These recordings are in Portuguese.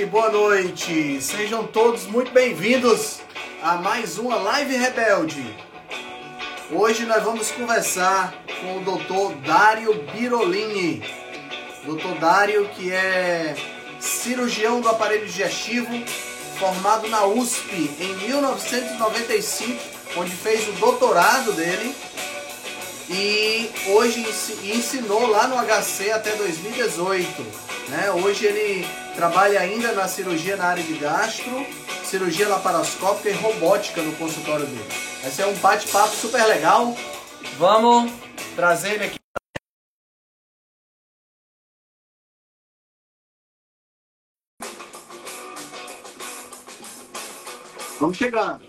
boa noite. Sejam todos muito bem-vindos a mais uma Live Rebelde. Hoje nós vamos conversar com o Dr. Dário Birolini. Dr. Dário, que é cirurgião do aparelho digestivo, formado na USP em 1995, onde fez o doutorado dele, e hoje ensinou lá no HC até 2018. Né? Hoje ele trabalha ainda na cirurgia na área de gastro, cirurgia laparoscópica e robótica no consultório dele. Vai ser um bate-papo super legal. Vamos trazer ele aqui. Vamos chegando.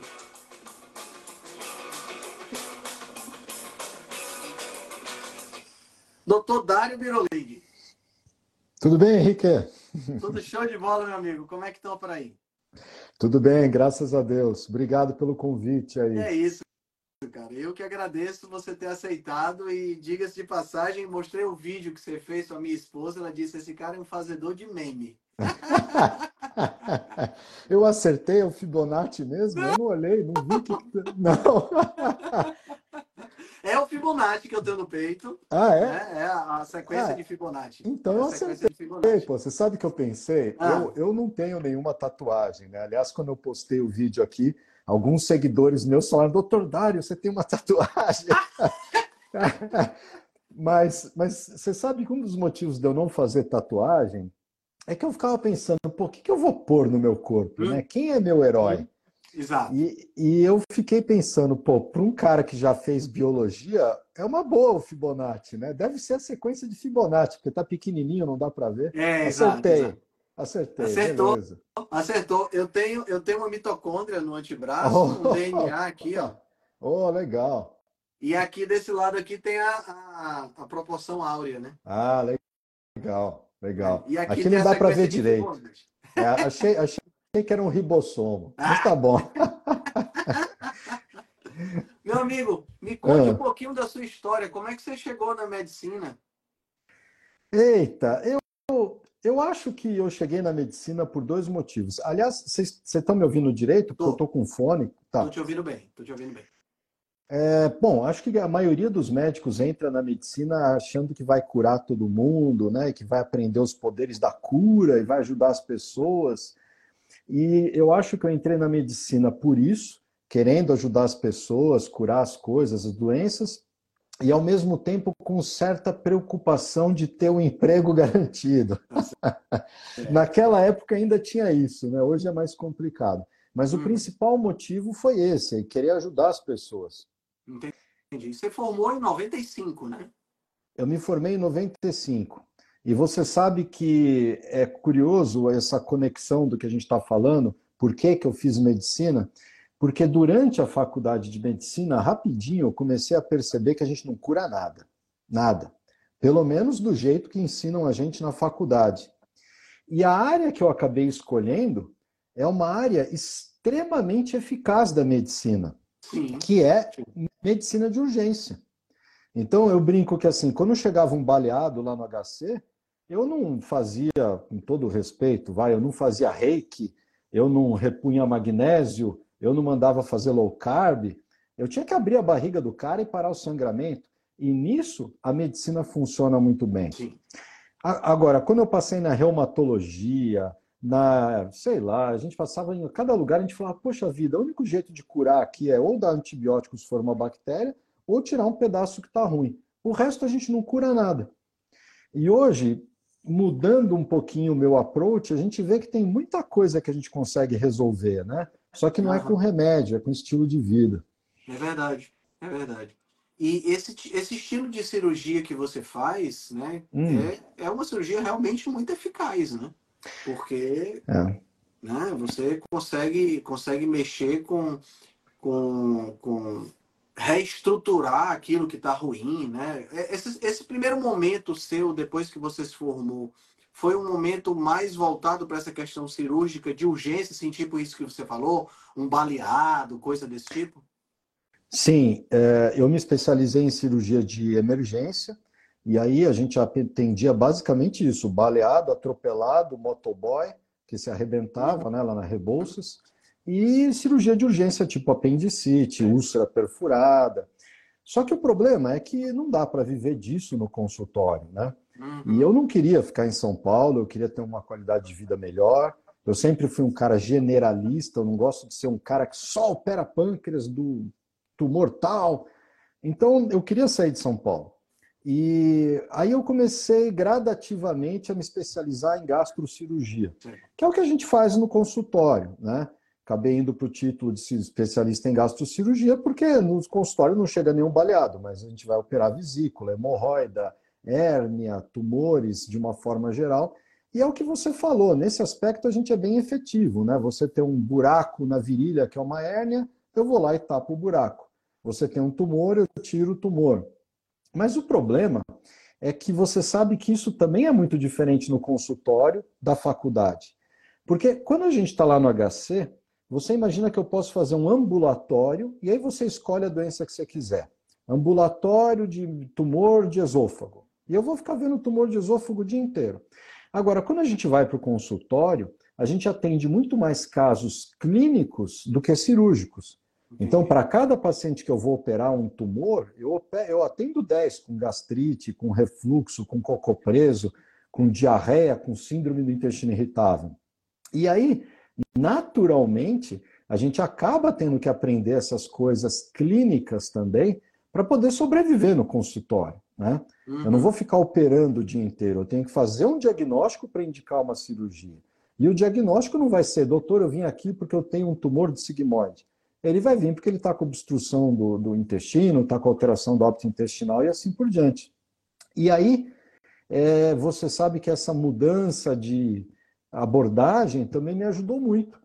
Dr. Dário Birolini. Tudo bem, Henrique? Tudo show de bola, meu amigo. Como é que estão por aí? Tudo bem, graças a Deus. Obrigado pelo convite aí. É isso, cara. Eu que agradeço você ter aceitado e, diga-se de passagem, mostrei o vídeo que você fez com a minha esposa. Ela disse, esse cara é um fazedor de meme. Eu acertei o Fibonacci mesmo? Eu não olhei, não vi que... Não. É o Fibonacci que eu tenho no peito. Ah, é? Né? É a sequência de Fibonacci. Então é eu a sequência acertei. de Fibonacci. Pô, você sabe o que eu pensei? Eu não tenho nenhuma tatuagem, né? Aliás, quando eu postei o vídeo aqui, alguns seguidores meus falaram, Dr. Dário, você tem uma tatuagem? Mas você sabe que um dos motivos de eu não fazer tatuagem é que eu ficava pensando, pô, o que eu vou pôr no meu corpo, né? Quem é meu herói? Exato. E eu fiquei pensando, pô, para um cara que já fez biologia, é uma boa o Fibonacci, né? Deve ser a sequência de Fibonacci, porque tá pequenininho, não dá para ver. Exato. Acertei, Acertou, beleza. acertou. Eu tenho uma mitocôndria no antebraço, um DNA aqui, ó. Oh, legal. E aqui desse lado aqui tem a proporção áurea, né? Ah, legal. E aqui Aqui tem não a dá para ver sequência de direito. Fibonacci. Achei que era um ribossomo, mas tá bom. Meu amigo, me conte um pouquinho da sua história. Como é que você chegou na medicina? Eita, eu acho que eu cheguei na medicina por dois motivos. Aliás, vocês estão me ouvindo direito? Porque eu estou com fone. Tá. Tô te ouvindo bem, tô te ouvindo bem. Bom, acho que a maioria dos médicos entra na medicina achando que vai curar todo mundo, né? Que vai aprender os poderes da cura e vai ajudar as pessoas. E eu acho que eu entrei na medicina por isso, querendo ajudar as pessoas, curar as coisas, as doenças, e ao mesmo tempo com certa preocupação de ter um emprego garantido. Naquela época ainda tinha isso, né? Hoje é mais complicado. Mas o principal motivo foi esse, querer ajudar as pessoas. Entendi. Você formou em 95, né? Eu me formei em 95. E você sabe que é curioso essa conexão do que a gente está falando, por que eu fiz medicina? Porque durante a faculdade de medicina, rapidinho, eu comecei a perceber que a gente não cura nada. Nada. Pelo menos do jeito que ensinam a gente na faculdade. E a área que eu acabei escolhendo é uma área extremamente eficaz da medicina, que é medicina de urgência. Então eu brinco que assim, quando chegava um baleado lá no HC, eu não fazia, com todo respeito, eu não fazia reiki, eu não repunha magnésio, eu não mandava fazer low carb, eu tinha que abrir a barriga do cara e parar o sangramento. E nisso a medicina funciona muito bem. Sim. Agora, quando eu passei na reumatologia, sei lá, a gente passava em cada lugar, a gente falava, poxa vida, o único jeito de curar aqui é ou dar antibióticos se for uma bactéria, ou tirar um pedaço que está ruim. O resto a gente não cura nada. E hoje, mudando um pouquinho o meu approach, a gente vê que tem muita coisa que a gente consegue resolver, né? Só que não é com remédio, é com estilo de vida. É verdade, é verdade. E esse estilo de cirurgia que você faz, né, é uma cirurgia realmente muito eficaz, né? Porque né, você consegue mexer com reestruturar aquilo que está ruim, né? Esse primeiro momento seu, depois que você se formou, foi um momento mais voltado para essa questão cirúrgica, de urgência, assim, tipo isso que você falou, um baleado, coisa desse tipo? Sim, eu me especializei em cirurgia de emergência, e aí a gente atendia basicamente isso, baleado, atropelado, motoboy, que se arrebentava, né, lá na Rebouças, e cirurgia de urgência tipo apendicite, úlcera perfurada. Só que o problema é que não dá para viver disso no consultório, né? E eu não queria ficar em São Paulo, eu queria ter uma qualidade de vida melhor. Eu sempre fui um cara generalista, eu não gosto de ser um cara que só opera pâncreas do tumor tal. Então, eu queria sair de São Paulo. E aí eu comecei gradativamente a me especializar em gastrocirurgia, que é o que a gente faz no consultório, né? Acabei indo para o título de especialista em gastrocirurgia, porque no consultório não chega nenhum baleado, mas a gente vai operar vesícula, hemorroida, hérnia, tumores, de uma forma geral. E é o que você falou, nesse aspecto a gente é bem efetivo, né? Você tem um buraco na virilha, que é uma hérnia, eu vou lá e tapo o buraco. Você tem um tumor, eu tiro o tumor. Mas o problema é que você sabe que isso também é muito diferente no consultório da faculdade. Porque quando a gente está lá no HC, você imagina que eu posso fazer um ambulatório e aí você escolhe a doença que você quiser. Ambulatório de tumor de esôfago. E eu vou ficar vendo tumor de esôfago o dia inteiro. Agora, quando a gente vai para o consultório, a gente atende muito mais casos clínicos do que cirúrgicos. Então, para cada paciente que eu vou operar um tumor, eu atendo 10 com gastrite, com refluxo, com cocô preso, com diarreia, com síndrome do intestino irritável. E aí, naturalmente, a gente acaba tendo que aprender essas coisas clínicas também para poder sobreviver no consultório, né? Eu não vou ficar operando o dia inteiro, eu tenho que fazer um diagnóstico para indicar uma cirurgia. E o diagnóstico não vai ser, doutor, eu vim aqui porque eu tenho um tumor de sigmoide. Ele vai vir porque ele está com obstrução do intestino, está com alteração do hábito intestinal e assim por diante. E aí, você sabe que essa mudança de abordagem também me ajudou muito,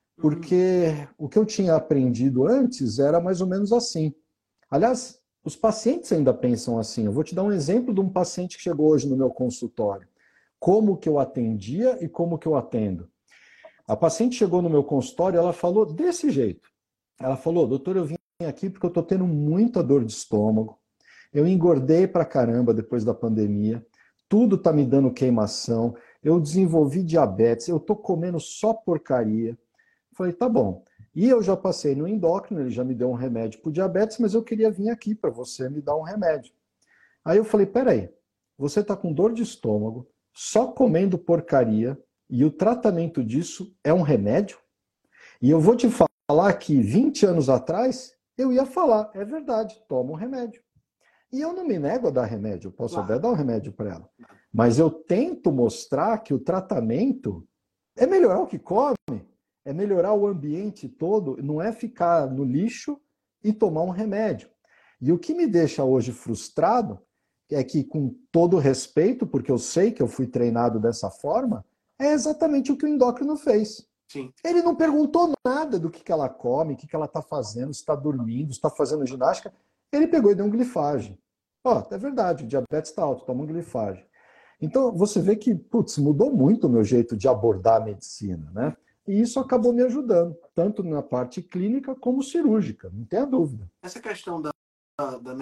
porque o que eu tinha aprendido antes era mais ou menos assim. Aliás, os pacientes ainda pensam assim. Eu vou te dar um exemplo de um paciente que chegou hoje no meu consultório. Como que eu atendia e como que eu atendo. A paciente chegou no meu consultório e ela falou desse jeito. Ela falou, doutor, eu vim aqui porque eu estou tendo muita dor de estômago. Eu engordei pra caramba depois da pandemia. Tudo está me dando queimação. Eu desenvolvi diabetes. Eu estou comendo só porcaria. Falei, tá bom. E eu já passei no endócrino, ele já me deu um remédio para o diabetes, mas eu queria vir aqui para você me dar um remédio. Aí eu falei, peraí, você está com dor de estômago, só comendo porcaria, e o tratamento disso é um remédio? E eu vou te falar que 20 anos atrás, eu ia falar, é verdade, toma um remédio. E eu não me nego a dar remédio, eu posso até dar um remédio para ela. Mas eu tento mostrar que o tratamento é melhorar o que come, é melhorar o ambiente todo, não é ficar no lixo e tomar um remédio. E o que me deixa hoje frustrado é que, com todo respeito, porque eu sei que eu fui treinado dessa forma, é exatamente o que o endócrino fez. Sim. Ele não perguntou nada do que ela come, o que ela está fazendo, se está dormindo, se está fazendo ginástica. Ele pegou e deu um glifage. Ó, é verdade, o diabetes está alto, toma um glifage. Então, você vê que, putz, mudou muito o meu jeito de abordar a medicina, né? E isso acabou me ajudando, tanto na parte clínica como cirúrgica, não tenha dúvida. Essa questão da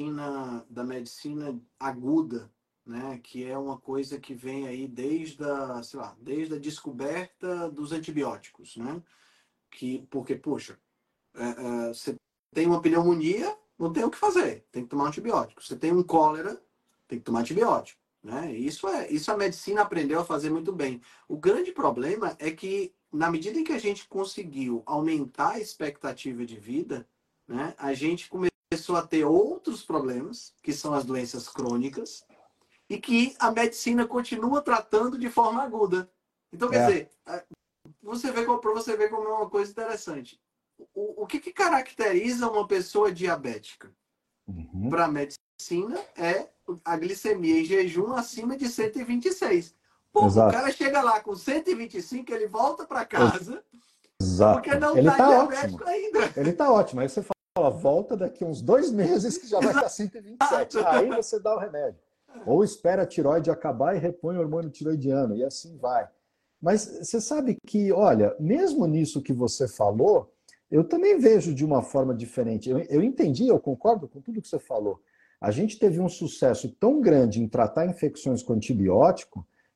medicina aguda, né, que é uma coisa que vem aí desde a descoberta dos antibióticos, né? Porque, poxa, você tem uma pneumonia, não tem o que fazer, tem que tomar antibiótico. Você tem um cólera, tem que tomar antibiótico, né? Isso a medicina aprendeu a fazer muito bem. O grande problema é que, na medida em que a gente conseguiu aumentar a expectativa de vida, né, a gente começou a ter outros problemas, que são as doenças crônicas, e que a medicina continua tratando de forma aguda. Então, quer dizer, para você ver como é uma coisa interessante. O que caracteriza uma pessoa diabética? Para a medicina é a glicemia em jejum acima de 126. Pô, o cara chega lá com 125, ele volta para casa, Exato. porque não ele está diabético ótimo. ainda. Ele está ótimo. Aí você fala, volta daqui uns 2 meses que já vai estar 127. Aí você dá o remédio. Ou espera a tiroide acabar e repõe o hormônio tiroidiano, e assim vai. Mas você sabe que, olha, mesmo nisso que você falou, eu também vejo de uma forma diferente. Eu entendi, eu concordo com tudo que você falou. A gente teve um sucesso tão grande em tratar infecções com antibiótico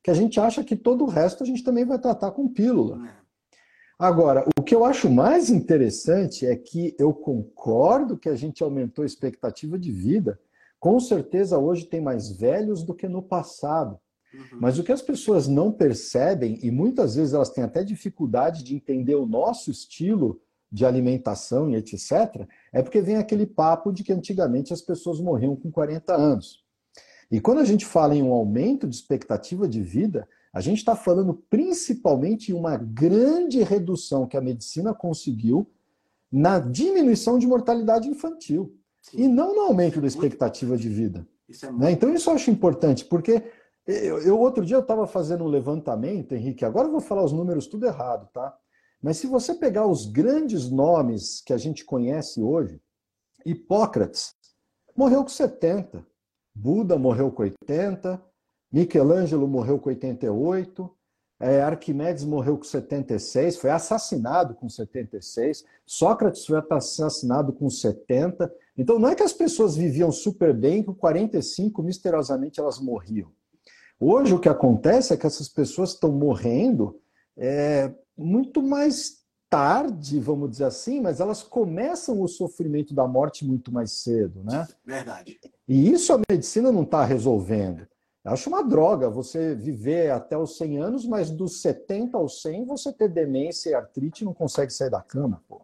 que a gente acha que todo o resto a gente também vai tratar com pílula. É. Agora, o que eu acho mais interessante é que eu concordo que a gente aumentou a expectativa de vida. Com certeza hoje tem mais velhos do que no passado. Mas o que as pessoas não percebem, e muitas vezes elas têm até dificuldade de entender o nosso estilo de alimentação e etc., é porque vem aquele papo de que antigamente as pessoas morriam com 40 anos. E quando a gente fala em um aumento de expectativa de vida, a gente está falando principalmente em uma grande redução que a medicina conseguiu na diminuição de mortalidade infantil. Sim. E não no aumento da expectativa de vida. Isso é muito Então isso eu acho importante, porque outro dia eu estava fazendo um levantamento, Henrique, agora eu vou falar os números tudo errado, tá? Mas se você pegar os grandes nomes que a gente conhece hoje, Hipócrates morreu com 70, Buda morreu com 80, Michelangelo morreu com 88, Arquimedes morreu com 76, foi assassinado com 76, Sócrates foi assassinado com 70. Então não é que as pessoas viviam super bem, com 45 misteriosamente elas morriam. Hoje o que acontece é que essas pessoas estão morrendo muito mais tarde, vamos dizer assim, mas elas começam o sofrimento da morte muito mais cedo, né? verdade. E isso a medicina não está resolvendo. Eu acho uma droga você viver até os 100 anos, mas dos 70 aos 100 você ter demência e artrite e não consegue sair da cama, pô.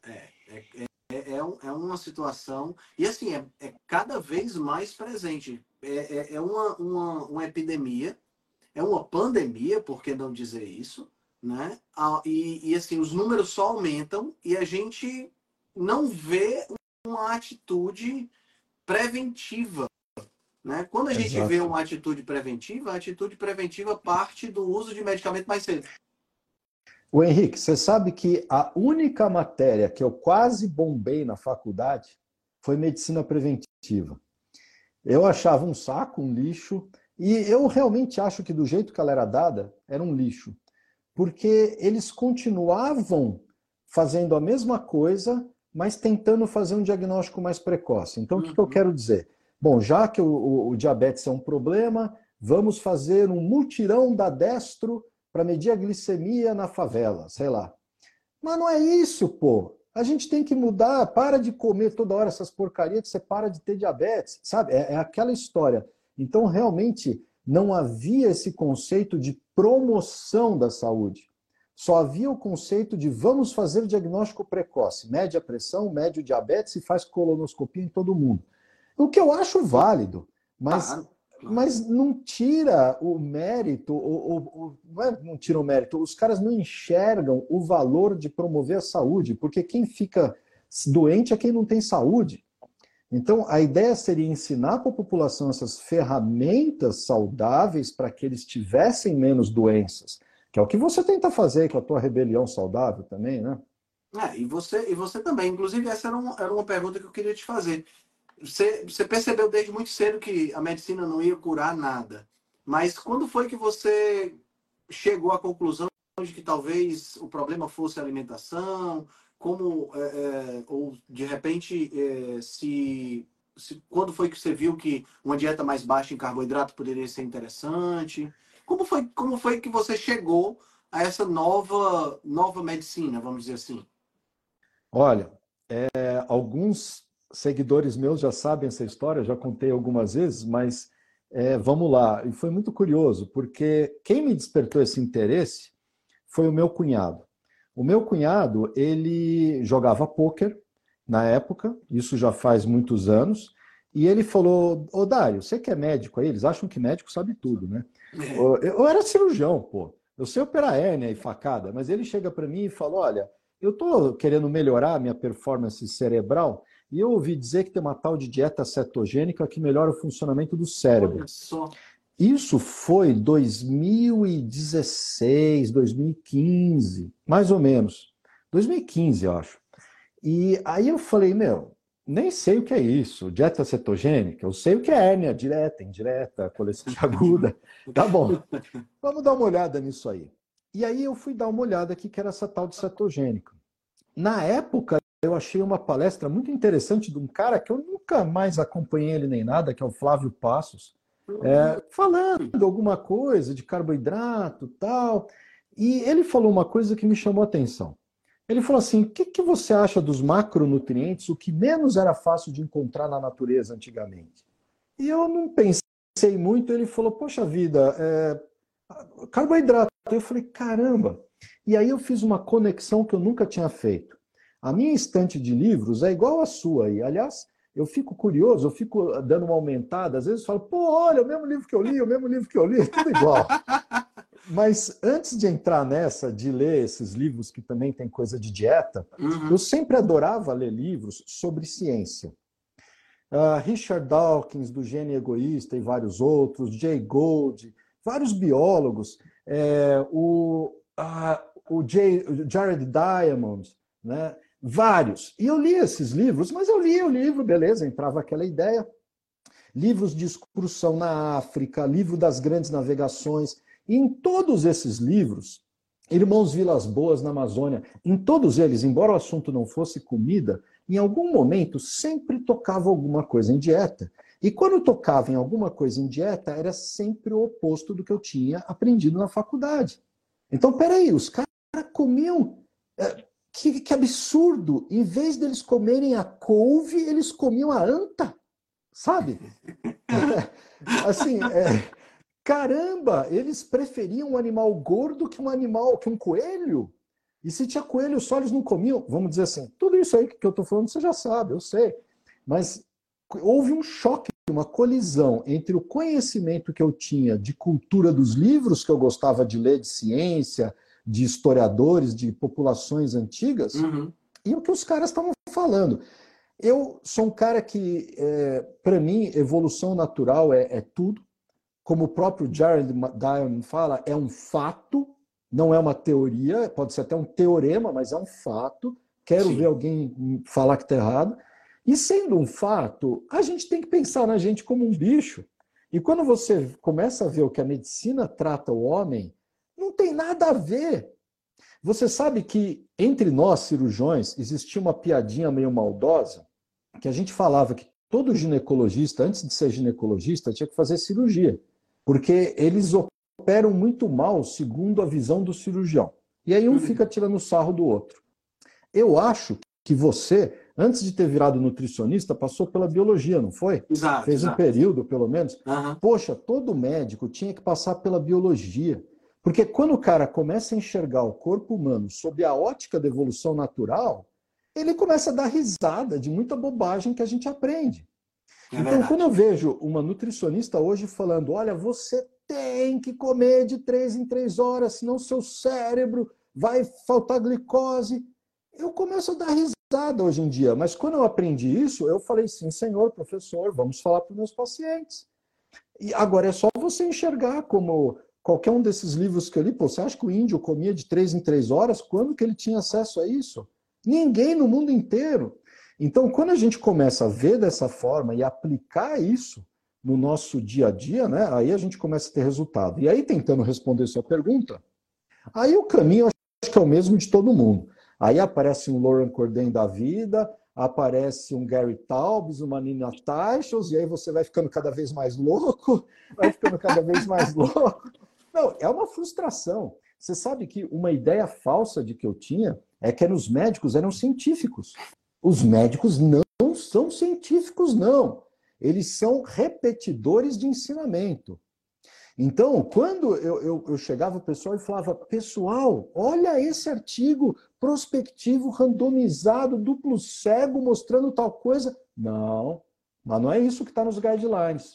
É uma situação, e assim, é cada vez mais presente. É uma epidemia, é uma pandemia, por que não dizer isso, né? E assim, os números só aumentam e a gente não vê uma atitude preventiva, né? Quando a gente vê uma atitude preventiva, a atitude preventiva parte do uso de medicamento mais cedo. O Henrique, você sabe que a única matéria que eu quase bombei na faculdade foi medicina preventiva. Eu achava um saco, um lixo, e eu realmente acho que do jeito que ela era dada, era um lixo. Porque eles continuavam fazendo a mesma coisa, mas tentando fazer um diagnóstico mais precoce. Então, o que eu quero dizer? Bom, já que o diabetes é um problema, vamos fazer um mutirão da Destro para medir a glicemia na favela, sei lá. Mas não é isso, pô. A gente tem que mudar, para de comer toda hora essas porcarias que você para de ter diabetes, sabe? É aquela história. Então, realmente, não havia esse conceito de promoção da saúde. Só havia o conceito de vamos fazer diagnóstico precoce, mede a pressão, mede o diabetes e faz colonoscopia em todo mundo. O que eu acho válido, mas não tira o mérito, não tira o mérito, os caras não enxergam o valor de promover a saúde, porque quem fica doente é quem não tem saúde. Então, a ideia seria ensinar para a população essas ferramentas saudáveis para que eles tivessem menos doenças, que é o que você tenta fazer com a tua rebelião saudável também, né? E você também. Inclusive, essa era uma pergunta que eu queria te fazer. Você percebeu desde muito cedo que a medicina não ia curar nada. Mas quando foi que você chegou à conclusão de que talvez o problema fosse a alimentação? Ou de repente, quando foi que você viu que uma dieta mais baixa em carboidrato poderia ser interessante? Como foi que você chegou a essa nova medicina, vamos dizer assim? Olha, alguns seguidores meus já sabem essa história, já contei algumas vezes, mas vamos lá. E foi muito curioso, porque quem me despertou esse interesse foi o meu cunhado. O meu cunhado, ele jogava pôquer na época, isso já faz muitos anos, e ele falou, ô Dário, você que é médico aí, eles acham que médico sabe tudo, né? Eu era cirurgião, pô. Eu sei operar hérnia e facada, mas ele chega para mim e fala, olha, eu estou querendo melhorar a minha performance cerebral e eu ouvi dizer que tem uma tal de dieta cetogênica que melhora o funcionamento do cérebro. Olha só. Isso foi 2016, 2015, mais ou menos. 2015, eu acho. E aí eu falei, nem sei o que é isso, dieta cetogênica. Eu sei o que é hérnia direta, indireta, coleciste aguda. Tá bom, vamos dar uma olhada nisso aí. E aí eu fui dar uma olhada aqui que era essa tal de cetogênica. Na época, eu achei uma palestra muito interessante de um cara que eu nunca mais acompanhei ele nem nada, que é o Flávio Passos. falando alguma coisa de carboidrato tal. E ele falou uma coisa que me chamou a atenção. Ele falou assim: o que você acha dos macronutrientes, o que menos era fácil de encontrar na natureza antigamente? E eu não pensei muito. Ele falou: poxa vida, carboidrato. Eu falei: caramba. E aí eu fiz uma conexão que eu nunca tinha feito. A minha estante de livros é igual à sua. E, aliás, eu fico curioso, eu fico dando uma aumentada. Às vezes eu falo: pô, olha, o mesmo livro que eu li, é tudo igual. Mas antes de entrar nessa, de ler esses livros que também tem coisa de dieta, eu sempre adorava ler livros sobre ciência. Richard Dawkins, do Gênio Egoísta, e vários outros, Jay Gould, vários biólogos, o Jared Diamond, né? Vários. E eu li esses livros, mas eu lia o livro, beleza, entrava aquela ideia. Livros de excursão na África, livro das grandes navegações. E em todos esses livros, Irmãos Vilas Boas na Amazônia, em todos eles, embora o assunto não fosse comida, em algum momento sempre tocava alguma coisa em dieta. E quando tocava em alguma coisa em dieta, era sempre o oposto do que eu tinha aprendido na faculdade. Então, peraí, os caras comiam... Que absurdo! Em vez deles comerem a couve, eles comiam a anta, sabe? Assim, caramba, eles preferiam um animal gordo que um coelho. E se tinha coelho só, eles não comiam. Vamos dizer assim, tudo isso aí que eu estou falando, você já sabe, eu sei. Mas houve um choque, uma colisão entre o conhecimento que eu tinha de cultura dos livros que eu gostava de ler, de ciência, de historiadores, de populações antigas, e o que os caras estavam falando. Eu sou um cara que, para mim, evolução natural é tudo. Como o próprio Jared Diamond fala, é um fato, não é uma teoria, pode ser até um teorema, mas é um fato. Quero ver alguém falar que está errado. E sendo um fato, a gente tem que pensar na gente como um bicho. E quando você começa a ver o que a medicina trata o homem, não tem nada a ver. Você sabe que entre nós, cirurgiões, existia uma piadinha meio maldosa, que a gente falava que todo ginecologista, antes de ser ginecologista, tinha que fazer cirurgia. Porque eles operam muito mal segundo a visão do cirurgião. E aí um fica tirando sarro do outro. Eu acho que você, antes de ter virado nutricionista, passou pela biologia, não foi? Exato. Fez um período, pelo menos. Uhum. Poxa, todo médico tinha que passar pela biologia. Porque quando o cara começa a enxergar o corpo humano sob a ótica da evolução natural, ele começa a dar risada de muita bobagem que a gente aprende. Então, quando eu vejo uma nutricionista hoje falando: olha, você tem que comer de 3 em 3 horas, senão seu cérebro vai faltar glicose, eu começo a dar risada hoje em dia. Mas quando eu aprendi isso, eu falei: sim, senhor, professor, vamos falar para os meus pacientes. E agora é só você enxergar como qualquer um desses livros que eu li. Pô, você acha que o índio comia de 3 em 3 horas? Quando que ele tinha acesso a isso? Ninguém no mundo inteiro. Então, quando a gente começa a ver dessa forma e aplicar isso no nosso dia a dia, né, aí a gente começa a ter resultado. E aí, tentando responder sua pergunta, aí o caminho eu acho que é o mesmo de todo mundo. Aí aparece um Lauren Corden da vida, aparece um Gary Taubes, uma Nina Teichels, e aí você vai ficando cada vez mais louco, vai ficando cada vez mais louco. Não, é uma frustração. Você sabe que uma ideia falsa de que eu tinha é que os médicos eram científicos. Os médicos não são científicos, não. Eles são repetidores de ensinamento. Então, quando eu chegava ao pessoal e falava: pessoal, olha esse artigo prospectivo, randomizado, duplo cego, mostrando tal coisa. Não, mas não é isso que está nos guidelines.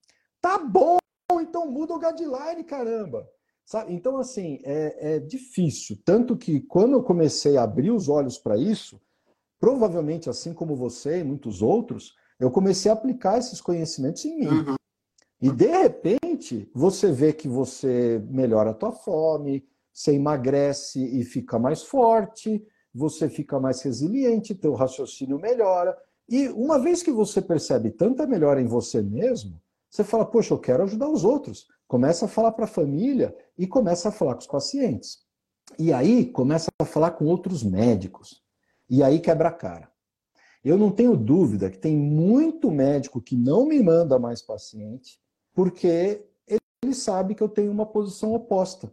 Tá bom, então muda o guideline, caramba. Sabe? Então, assim, é difícil. Tanto que quando eu comecei a abrir os olhos para isso, provavelmente, assim como você e muitos outros, eu comecei a aplicar esses conhecimentos em mim. E, de repente, você vê que você melhora a tua fome, você emagrece e fica mais forte, você fica mais resiliente, teu raciocínio melhora. E uma vez que você percebe tanta melhora em você mesmo, você fala: poxa, eu quero ajudar os outros. Começa a falar para a família e começa a falar com os pacientes. E aí começa a falar com outros médicos. E aí quebra a cara. Eu não tenho dúvida que tem muito médico que não me manda mais paciente, porque ele sabe que eu tenho uma posição oposta.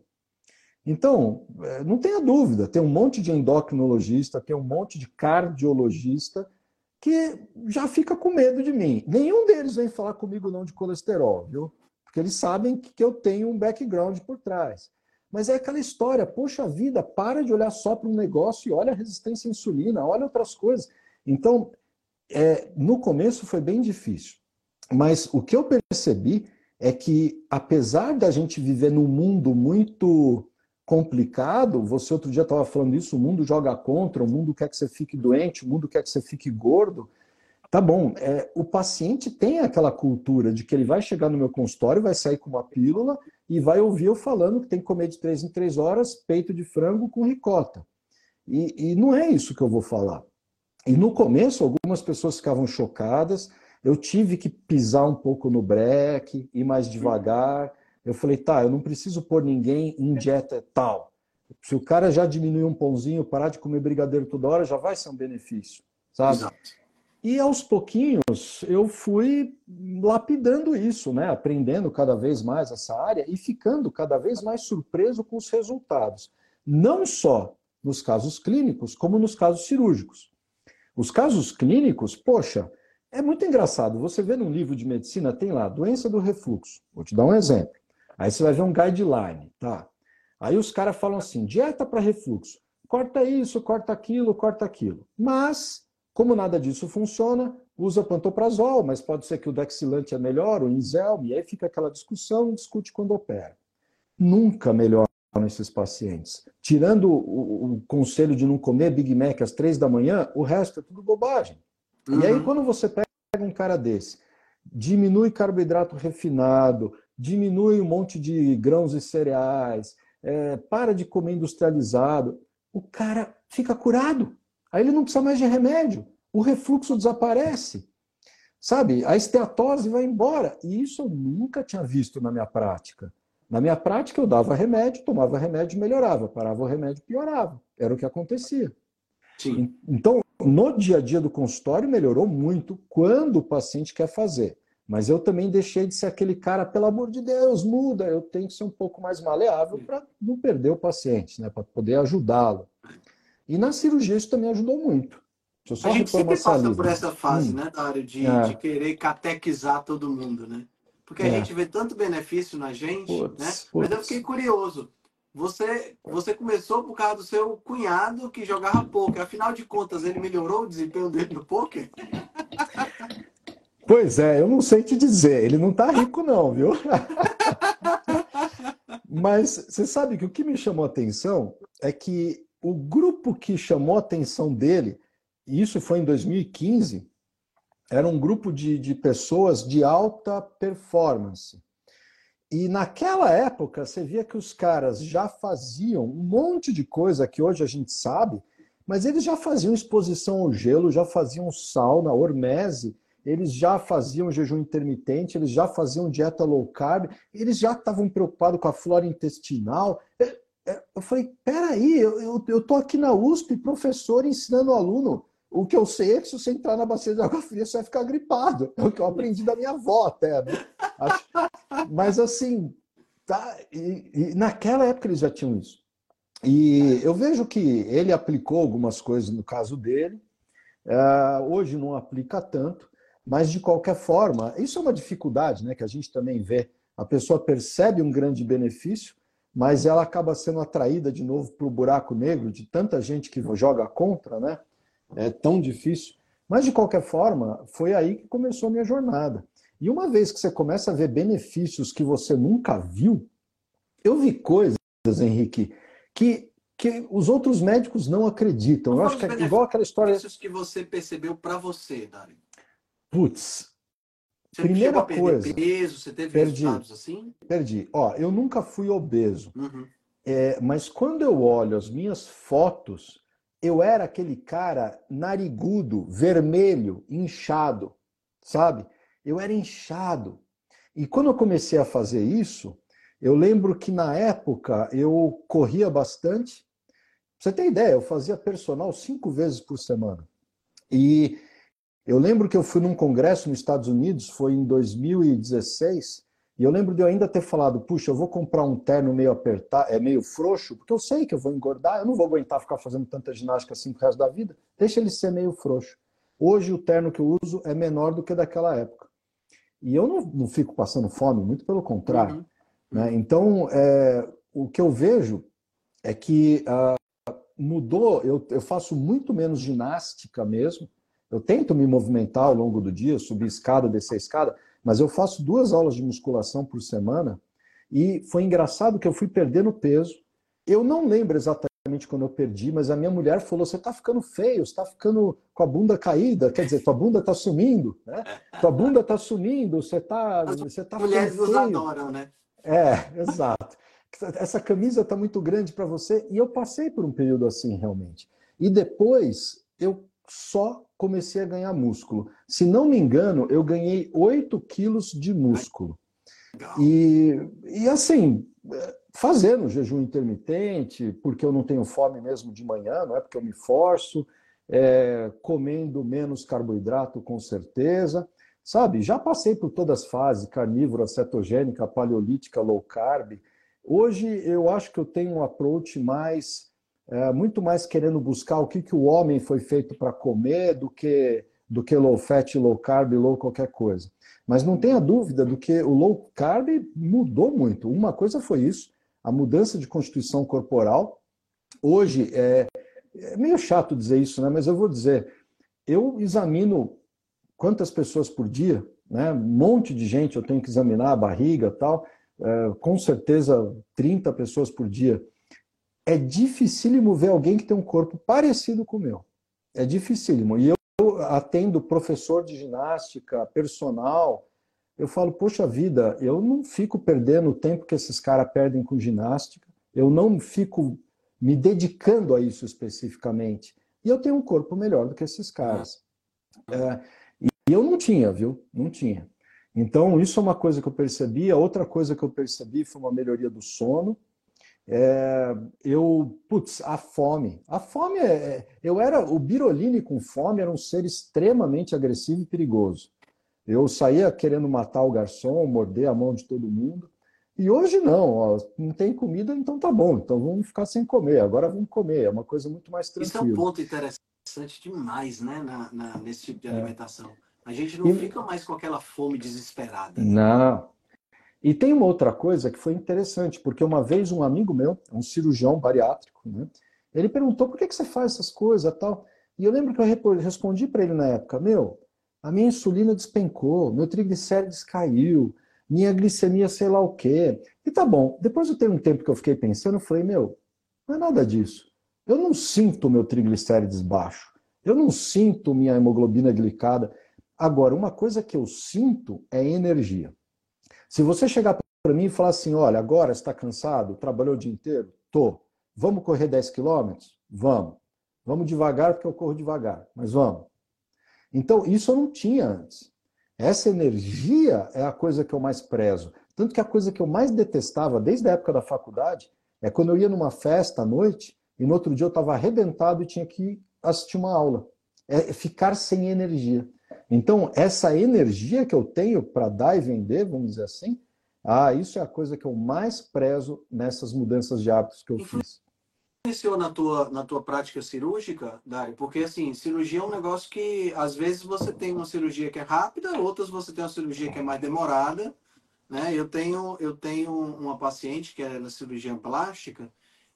Então, não tenha dúvida, tem um monte de endocrinologista, tem um monte de cardiologista que já fica com medo de mim. Nenhum deles vem falar comigo não de colesterol, viu? Porque eles sabem que eu tenho um background por trás. Mas é aquela história, poxa vida, para de olhar só para um negócio e olha a resistência à insulina, olha outras coisas. Então, no começo foi bem difícil. Mas o que eu percebi é que, apesar da gente viver num mundo muito complicado, você outro dia estava falando isso, o mundo joga contra, o mundo quer que você fique doente, o mundo quer que você fique gordo. Tá bom, o paciente tem aquela cultura de que ele vai chegar no meu consultório, vai sair com uma pílula e vai ouvir eu falando que tem que comer de 3 em 3 horas peito de frango com ricota. E não é isso que eu vou falar. E no começo, algumas pessoas ficavam chocadas, eu tive que pisar um pouco no breque, ir mais devagar. Eu falei, tá, eu não preciso pôr ninguém em dieta tal. Se o cara já diminuir um pãozinho, parar de comer brigadeiro toda hora, já vai ser um benefício, sabe? Exato. E aos pouquinhos eu fui lapidando isso, né? Aprendendo cada vez mais essa área e ficando cada vez mais surpreso com os resultados. Não só nos casos clínicos, como nos casos cirúrgicos. Os casos clínicos, poxa, é muito engraçado. Você vê num livro de medicina, tem lá, doença do refluxo. Vou te dar um exemplo. Aí você vai ver um guideline, tá? Aí os caras falam assim, dieta para refluxo. Corta isso, corta aquilo, corta aquilo. Mas, como nada disso funciona, usa pantoprazol, mas pode ser que o Dexilante é melhor, o Inzelm, e aí fica aquela discussão, discute quando opera. Nunca melhora nesses pacientes. Tirando o conselho de não comer Big Mac às 3 da manhã, o resto é tudo bobagem. E aí, quando você pega um cara desse, diminui carboidrato refinado, diminui um monte de grãos e cereais, para de comer industrializado, o cara fica curado. Aí ele não precisa mais de remédio. O refluxo desaparece. Sabe? A esteatose vai embora. E isso eu nunca tinha visto na minha prática. Na minha prática, eu dava remédio, tomava remédio, melhorava. Parava o remédio, piorava. Era o que acontecia. Sim. Então, no dia a dia do consultório, melhorou muito quando o paciente quer fazer. Mas eu também deixei de ser aquele cara, pelo amor de Deus, muda. Eu tenho que ser um pouco mais maleável para não perder o paciente, né? Para poder ajudá-lo. E na cirurgia isso também ajudou muito. Deixa eu só A gente repor uma sempre passa saliva. por essa fase, né, Dário, de querer catequizar todo mundo, né? Porque a gente vê tanto benefício na gente, né? Mas eu fiquei curioso. Você começou por causa do seu cunhado que jogava pôquer. Afinal de contas, ele melhorou o desempenho dele no pôquer? Pois é, eu não sei te dizer. Ele não tá rico não, viu? Mas você sabe que o que me chamou a atenção é que o grupo que chamou a atenção dele, e isso foi em 2015, era um grupo de pessoas de alta performance. E naquela época, você via que os caras já faziam um monte de coisa que hoje a gente sabe, mas eles já faziam exposição ao gelo, já faziam sauna, hormese, eles já faziam jejum intermitente, eles já faziam dieta low carb, eles já estavam preocupados com a flora intestinal. Eu falei, peraí, eu tô aqui na USP, professor, ensinando o aluno. O que eu sei é que se você entrar na bacia de água fria, você vai ficar gripado. É o que eu aprendi da minha avó até, né? Mas assim, tá? E naquela época eles já tinham isso. E eu vejo que ele aplicou algumas coisas no caso dele, hoje não aplica tanto, mas de qualquer forma, isso é uma dificuldade, né, que a gente também vê. A pessoa percebe um grande benefício, mas ela acaba sendo atraída de novo para o buraco negro de tanta gente que joga contra, né? É tão difícil. Mas, de qualquer forma, foi aí que começou a minha jornada. E uma vez que você começa a ver benefícios que você nunca viu, eu vi coisas, Henrique, que os outros médicos não acreditam. Eu acho que é igual aquela história... Benefícios que você percebeu para você, Dário? Putz, você primeira chegou a perder coisa... peso, você teve resultados assim? Perdi. Ó, eu nunca fui obeso. Mas quando eu olho as minhas fotos, eu era aquele cara narigudo, vermelho, inchado, sabe? Eu era inchado. E quando eu comecei a fazer isso, eu lembro que na época eu corria bastante. Pra você ter ideia, eu fazia personal 5 vezes por semana. E eu lembro que eu fui num congresso nos Estados Unidos, foi em 2016, E eu lembro de eu ainda ter falado, puxa, eu vou comprar um terno meio apertado, meio frouxo, porque eu sei que eu vou engordar, eu não vou aguentar ficar fazendo tanta ginástica assim pro resto da vida, deixa ele ser meio frouxo. Hoje o terno que eu uso é menor do que daquela época. E eu não fico passando fome, muito pelo contrário. Uhum. Né? Uhum. Então, o que eu vejo é que mudou, eu faço muito menos ginástica mesmo, eu tento me movimentar ao longo do dia, subir escada, descer escada, mas eu faço 2 aulas de musculação por semana e foi engraçado que eu fui perdendo peso. Eu não lembro exatamente quando eu perdi, mas a minha mulher falou: você está ficando feio, você está ficando com a bunda caída, quer dizer, tua bunda está sumindo, né? Tua bunda está sumindo, As você tá ficando mulheres nos feio. adoram, né? Exato. Essa camisa está muito grande para você. E eu passei por um período assim, realmente. E depois eu só comecei a ganhar músculo. Se não me engano, eu ganhei 8 quilos de músculo. Legal. E assim, fazendo jejum intermitente, porque eu não tenho fome mesmo de manhã, não é porque eu me forço, comendo menos carboidrato, com certeza. Sabe, já passei por todas as fases, carnívora, cetogênica, paleolítica, low carb. Hoje eu acho que eu tenho um approach muito mais querendo buscar o que o homem foi feito para comer do que low fat, low carb, low qualquer coisa. Mas não tenha dúvida do que o low carb mudou muito. Uma coisa foi isso, a mudança de constituição corporal. Hoje, é meio chato dizer isso, né? Mas eu vou dizer, eu examino quantas pessoas por dia, né? Um monte de gente, eu tenho que examinar a barriga e tal, com certeza 30 pessoas por dia. É dificílimo ver alguém que tem um corpo parecido com o meu. É dificílimo. E eu atendo professor de ginástica, personal, eu falo, poxa vida, eu não fico perdendo o tempo que esses caras perdem com ginástica, eu não fico me dedicando a isso especificamente. E eu tenho um corpo melhor do que esses caras. E eu não tinha, viu? Não tinha. Então, isso é uma coisa que eu percebi. A outra coisa que eu percebi foi uma melhoria do sono. A fome. A fome o Birolini com fome era um ser extremamente agressivo e perigoso. Eu saía querendo matar o garçom, morder a mão de todo mundo. E hoje não, ó, não tem comida, então tá bom, então vamos ficar sem comer. Agora vamos comer, é uma coisa muito mais Isso é um tranquila. ponto interessante demais, né, nesse tipo de alimentação. A gente não E, fica mais com aquela fome desesperada, né? não. E tem uma outra coisa que foi interessante, porque uma vez um amigo meu, um cirurgião bariátrico, né, ele perguntou por que você faz essas coisas e tal. E eu lembro que eu respondi para ele na época, a minha insulina despencou, meu triglicérides caiu, minha glicemia sei lá o quê. E tá bom, depois eu tenho um tempo que eu fiquei pensando, eu falei, não é nada disso. Eu não sinto meu triglicérides baixo, eu não sinto minha hemoglobina glicada. Agora, uma coisa que eu sinto é energia. Se você chegar para mim e falar assim, olha, agora está cansado, trabalhou o dia inteiro? Tô. Vamos correr 10 quilômetros? Vamos. Vamos devagar, porque eu corro devagar, mas vamos. Então, isso eu não tinha antes. Essa energia é a coisa que eu mais prezo. Tanto que a coisa que eu mais detestava, desde a época da faculdade, é quando eu ia numa festa à noite e no outro dia eu estava arrebentado e tinha que assistir uma aula. É ficar sem energia. Então, essa energia que eu tenho para dar e vender, vamos dizer assim, isso é a coisa que eu mais prezo nessas mudanças de hábitos que eu fiz. Influenciou na tua prática cirúrgica, Dário? Porque, assim, cirurgia é um negócio que, às vezes, você tem uma cirurgia que é rápida, outras você tem uma cirurgia que é mais demorada, né? Eu tenho uma paciente que é na cirurgia plástica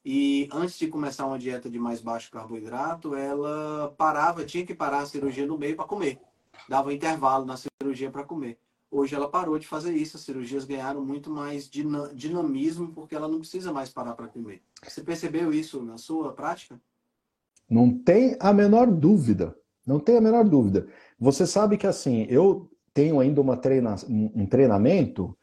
e antes de começar uma dieta de mais baixo carboidrato, ela tinha que parar a cirurgia no meio para comer. Dava intervalo na cirurgia para comer. Hoje ela parou de fazer isso, as cirurgias ganharam muito mais dinamismo porque ela não precisa mais parar para comer. Você percebeu isso na sua prática? Não tem a menor dúvida. Não tem a menor dúvida. Você sabe que assim, eu tenho ainda um treinamento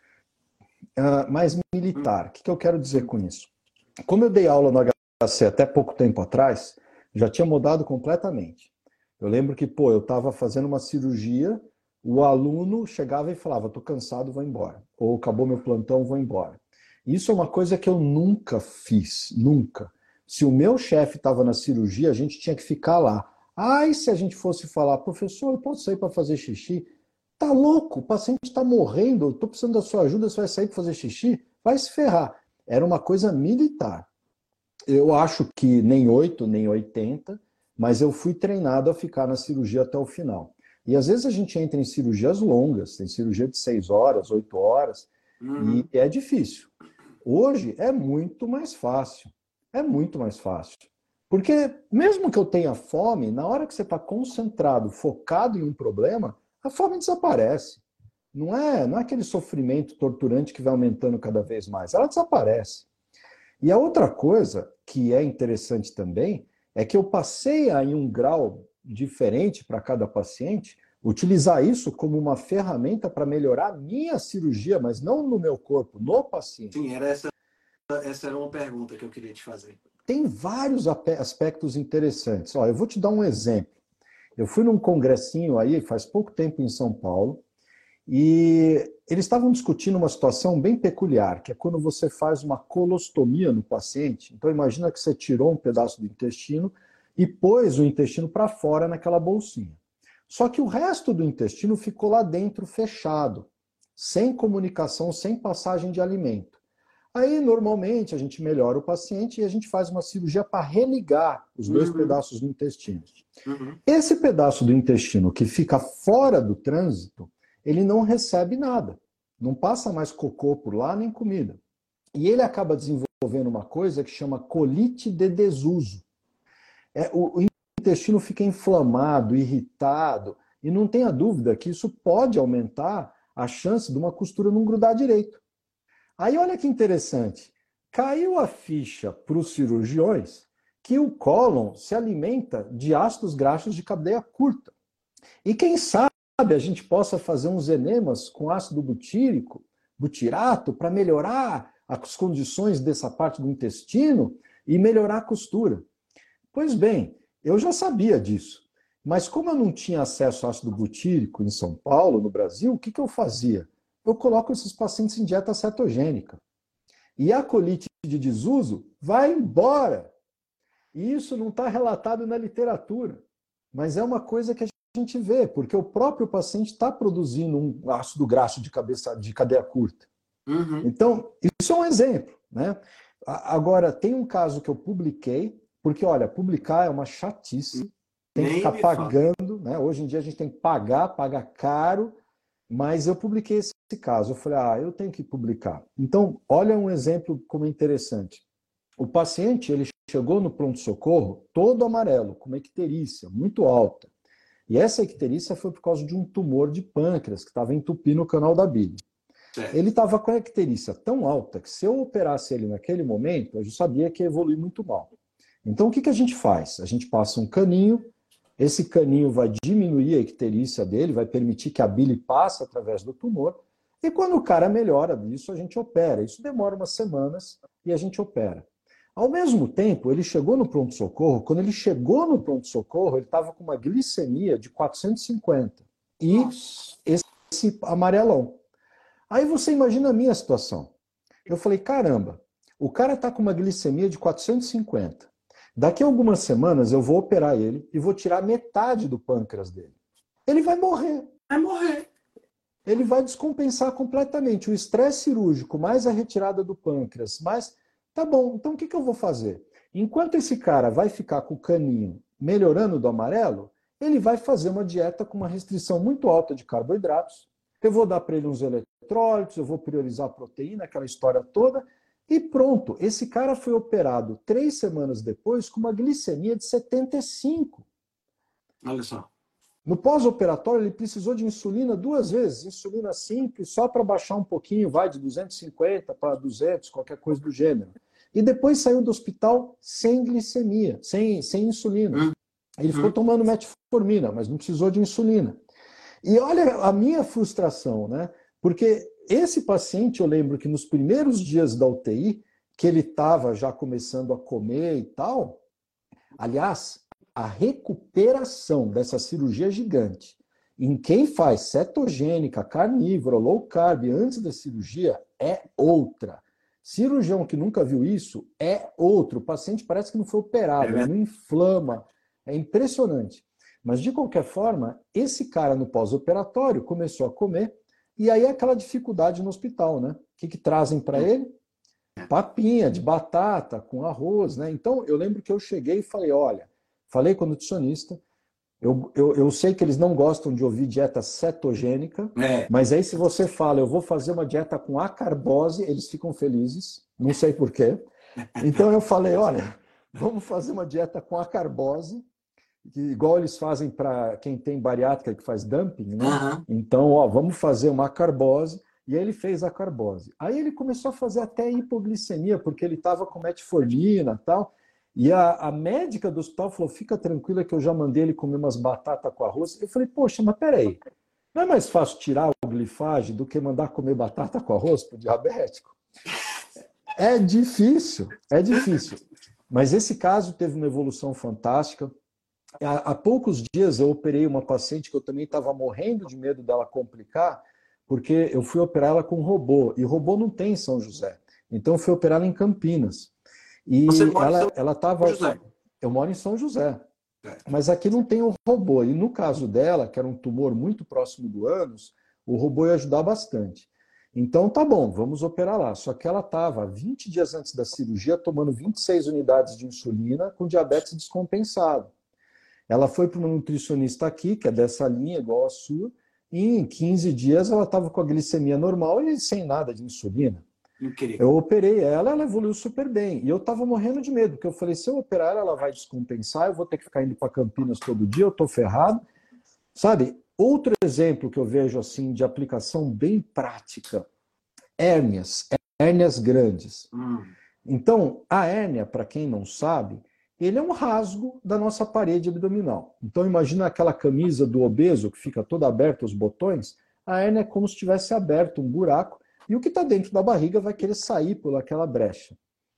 mais militar. O que eu quero dizer com isso? Como eu dei aula no HC até pouco tempo atrás, já tinha mudado completamente. Eu lembro que, eu estava fazendo uma cirurgia, o aluno chegava e falava, estou cansado, vou embora. Ou acabou meu plantão, vou embora. Isso é uma coisa que eu nunca fiz, nunca. Se o meu chefe estava na cirurgia, a gente tinha que ficar lá. E se a gente fosse falar, professor, eu posso sair para fazer xixi? Tá louco? O paciente está morrendo, eu estou precisando da sua ajuda, você vai sair para fazer xixi? Vai se ferrar. Era uma coisa militar. Eu acho que nem 8, nem 80, mas eu fui treinado a ficar na cirurgia até o final. E às vezes a gente entra em cirurgias longas, tem cirurgia de 6 horas, 8 horas, e é difícil. Hoje é muito mais fácil. É muito mais fácil. Porque mesmo que eu tenha fome, na hora que você está concentrado, focado em um problema, a fome desaparece. Não é aquele sofrimento torturante que vai aumentando cada vez mais. Ela desaparece. E a outra coisa que é interessante também é que eu passei a, em um grau diferente para cada paciente, utilizar isso como uma ferramenta para melhorar a minha cirurgia, mas não no meu corpo, no paciente. Sim, essa era uma pergunta que eu queria te fazer. Tem vários aspectos interessantes. Ó, eu vou te dar um exemplo. Eu fui num congressinho aí, faz pouco tempo em São Paulo, e eles estavam discutindo uma situação bem peculiar, que é quando você faz uma colostomia no paciente. Então imagina que você tirou um pedaço do intestino e pôs o intestino para fora naquela bolsinha. Só que o resto do intestino ficou lá dentro fechado, sem comunicação, sem passagem de alimento. Aí, normalmente, a gente melhora o paciente e a gente faz uma cirurgia para religar os dois pedaços do intestino. Esse pedaço do intestino que fica fora do trânsito, ele não recebe nada. Não passa mais cocô por lá, nem comida. E ele acaba desenvolvendo uma coisa que chama colite de desuso. O intestino fica inflamado, irritado, e não tenha dúvida que isso pode aumentar a chance de uma costura não grudar direito. Aí olha que interessante, caiu a ficha para os cirurgiões que o cólon se alimenta de ácidos graxos de cadeia curta. E quem sabe a gente possa fazer uns enemas com ácido butírico, butirato, para melhorar as condições dessa parte do intestino e melhorar a costura. Pois bem, eu já sabia disso. Mas como eu não tinha acesso a ácido butírico em São Paulo, no Brasil, o que eu fazia? Eu coloco esses pacientes em dieta cetogênica. E a colite de desuso vai embora. E isso não está relatado na literatura. Mas é uma coisa que a gente vê, porque o próprio paciente está produzindo um ácido graxo de cadeia curta. Então, isso é um exemplo, né? Agora, tem um caso que eu publiquei, porque, olha, publicar é uma chatice, tem que ficar pagando, né? Hoje em dia a gente tem que pagar caro, mas eu publiquei esse caso. Eu falei, eu tenho que publicar. Então, olha um exemplo como é interessante. O paciente, ele chegou no pronto-socorro todo amarelo, com uma icterícia muito alta. E essa icterícia foi por causa de um tumor de pâncreas que estava entupindo o canal da bile. Ele estava com a icterícia tão alta que se eu operasse ele naquele momento, eu já sabia que ia evoluir muito mal. Então, o que a gente faz? A gente passa um caninho, esse caninho vai diminuir a icterícia dele, vai permitir que a bile passe através do tumor, e quando o cara melhora disso, a gente opera. Isso demora umas semanas e a gente opera. Ao mesmo tempo, ele chegou no pronto-socorro, quando ele chegou no pronto-socorro, ele estava com uma glicemia de 450 e esse amarelão. Aí você imagina a minha situação. Eu falei, caramba, o cara está com uma glicemia de 450. Daqui a algumas semanas eu vou operar ele e vou tirar metade do pâncreas dele. Ele vai morrer. Vai morrer. Ele vai descompensar completamente. O estresse cirúrgico, mais a retirada do pâncreas, mais... Tá bom, então o que eu vou fazer? Enquanto esse cara vai ficar com o caninho melhorando do amarelo, ele vai fazer uma dieta com uma restrição muito alta de carboidratos. Eu vou dar para ele uns eletrólitos, eu vou priorizar a proteína, aquela história toda. E pronto, esse cara foi operado 3 semanas depois com uma glicemia de 75. Olha só. No pós-operatório, ele precisou de insulina 2 vezes. Insulina simples, só para baixar um pouquinho, vai de 250 para 200, qualquer coisa do gênero. E depois saiu do hospital sem glicemia, sem insulina. Ele ficou tomando metformina, mas não precisou de insulina. E olha a minha frustração, né? Porque esse paciente, eu lembro que nos primeiros dias da UTI, que ele estava já começando a comer e tal, aliás, a recuperação dessa cirurgia gigante em quem faz cetogênica, carnívora, low carb antes da cirurgia é outra. Cirurgião que nunca viu isso é outro. O paciente parece que não foi operado, ele não inflama. É impressionante. Mas, de qualquer forma, esse cara no pós-operatório começou a comer, e aí aquela dificuldade no hospital, né? O que trazem para ele? Papinha de batata com arroz, né? Então, eu lembro que eu cheguei e falei, olha, falei com o nutricionista, eu sei que eles não gostam de ouvir dieta cetogênica, mas aí se você fala, eu vou fazer uma dieta com acarbose, eles ficam felizes, não sei por quê. Então eu falei, olha, vamos fazer uma dieta com acarbose, igual eles fazem para quem tem bariátrica que faz dumping, né? Então, ó, vamos fazer uma acarbose. E aí ele fez a carbose. Aí ele começou a fazer até hipoglicemia, porque ele estava com metformina e tal. E a médica do hospital falou, fica tranquila que eu já mandei ele comer umas batatas com arroz. Eu falei, poxa, mas peraí, não é mais fácil tirar o glifage do que mandar comer batata com arroz para o diabético? É difícil, é difícil. Mas esse caso teve uma evolução fantástica. Há poucos dias eu operei uma paciente que eu também estava morrendo de medo dela complicar, porque eu fui operar ela com robô, e robô não tem em São José. Então eu fui operar ela em Campinas. E Você mora em ela estava... São José? Eu moro em São José. Mas aqui não tem o robô. E no caso dela, que era um tumor muito próximo do ânus, o robô ia ajudar bastante. Então tá bom, vamos operar lá. Só que ela estava 20 dias antes da cirurgia tomando 26 unidades de insulina com diabetes descompensado. Ela foi para uma nutricionista aqui, que é dessa linha, igual a sua, e em 15 dias ela estava com a glicemia normal e sem nada de insulina. Incrível. Eu operei ela, ela evoluiu super bem. E eu estava morrendo de medo, porque eu falei, se eu operar ela, ela vai descompensar, eu vou ter que ficar indo para Campinas todo dia, eu estou ferrado. Sabe, outro exemplo que eu vejo assim de aplicação bem prática, hérnias grandes. Então, a hérnia, para quem não sabe, ele é um rasgo da nossa parede abdominal. Então, imagina aquela camisa do obeso que fica toda aberta, os botões. A hérnia é como se tivesse aberto um buraco e o que está dentro da barriga vai querer sair por aquela brecha.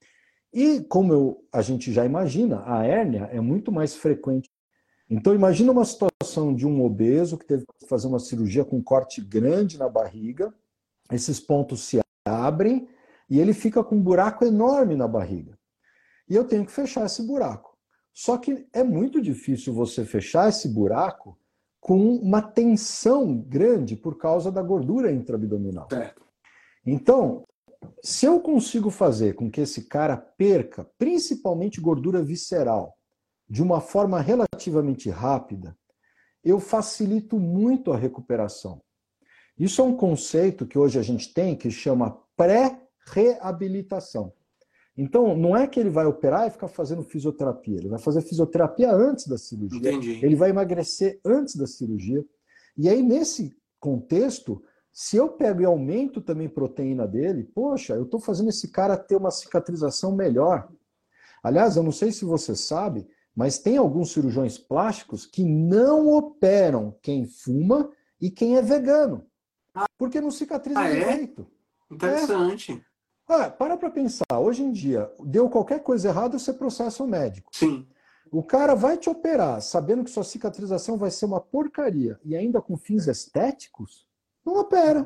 E, como a gente já imagina, a hérnia é muito mais frequente. Então, imagina uma situação de um obeso que teve que fazer uma cirurgia com um corte grande na barriga, esses pontos se abrem e ele fica com um buraco enorme na barriga. E eu tenho que fechar esse buraco. Só que é muito difícil você fechar esse buraco com uma tensão grande por causa da gordura intraabdominal. Então, se eu consigo fazer com que esse cara perca, principalmente gordura visceral, de uma forma relativamente rápida, eu facilito muito a recuperação. Isso é um conceito que hoje a gente tem que chama pré-reabilitação. Então, não é que ele vai operar e ficar fazendo fisioterapia. Ele vai fazer fisioterapia antes da cirurgia. Entendi. Ele vai emagrecer antes da cirurgia. E aí, nesse contexto, se eu pego e aumento também a proteína dele, poxa, eu estou fazendo esse cara ter uma cicatrização melhor. Aliás, eu não sei se você sabe, mas tem alguns cirurgiões plásticos que não operam quem fuma e quem é vegano. Porque não cicatriza direito. Interessante. Para pensar, hoje em dia, deu qualquer coisa errada, você processa o médico. Sim. O cara vai te operar sabendo que sua cicatrização vai ser uma porcaria e ainda com fins estéticos, não opera.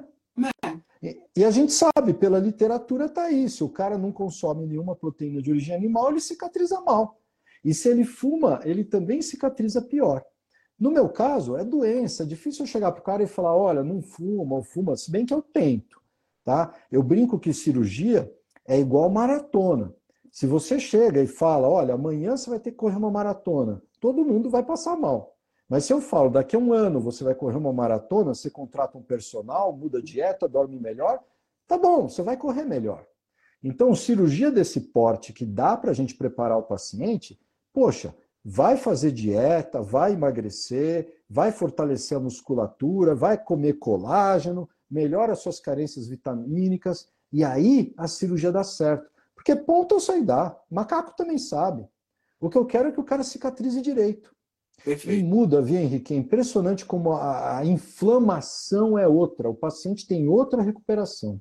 E a gente sabe, pela literatura tá aí, se o cara não consome nenhuma proteína de origem animal, ele cicatriza mal. E se ele fuma, ele também cicatriza pior. No meu caso, é doença. É difícil eu chegar pro cara e falar, olha, não fuma ou fuma, se bem que eu tento. Tá? Eu brinco que cirurgia é igual maratona. Se você chega e fala, olha, amanhã você vai ter que correr uma maratona, todo mundo vai passar mal. Mas se eu falo, daqui a um ano você vai correr uma maratona, você contrata um personal, muda a dieta, dorme melhor, tá bom, você vai correr melhor. Então, cirurgia desse porte que dá para a gente preparar o paciente, poxa, vai fazer dieta, vai emagrecer, vai fortalecer a musculatura, vai comer colágeno, melhora as suas carências vitamínicas, e aí a cirurgia dá certo. Porque ponto eu sei dar. Macaco também sabe. O que eu quero é que o cara cicatrize direito. Perfeito. E muda, viu, Henrique? É impressionante como a inflamação é outra. O paciente tem outra recuperação.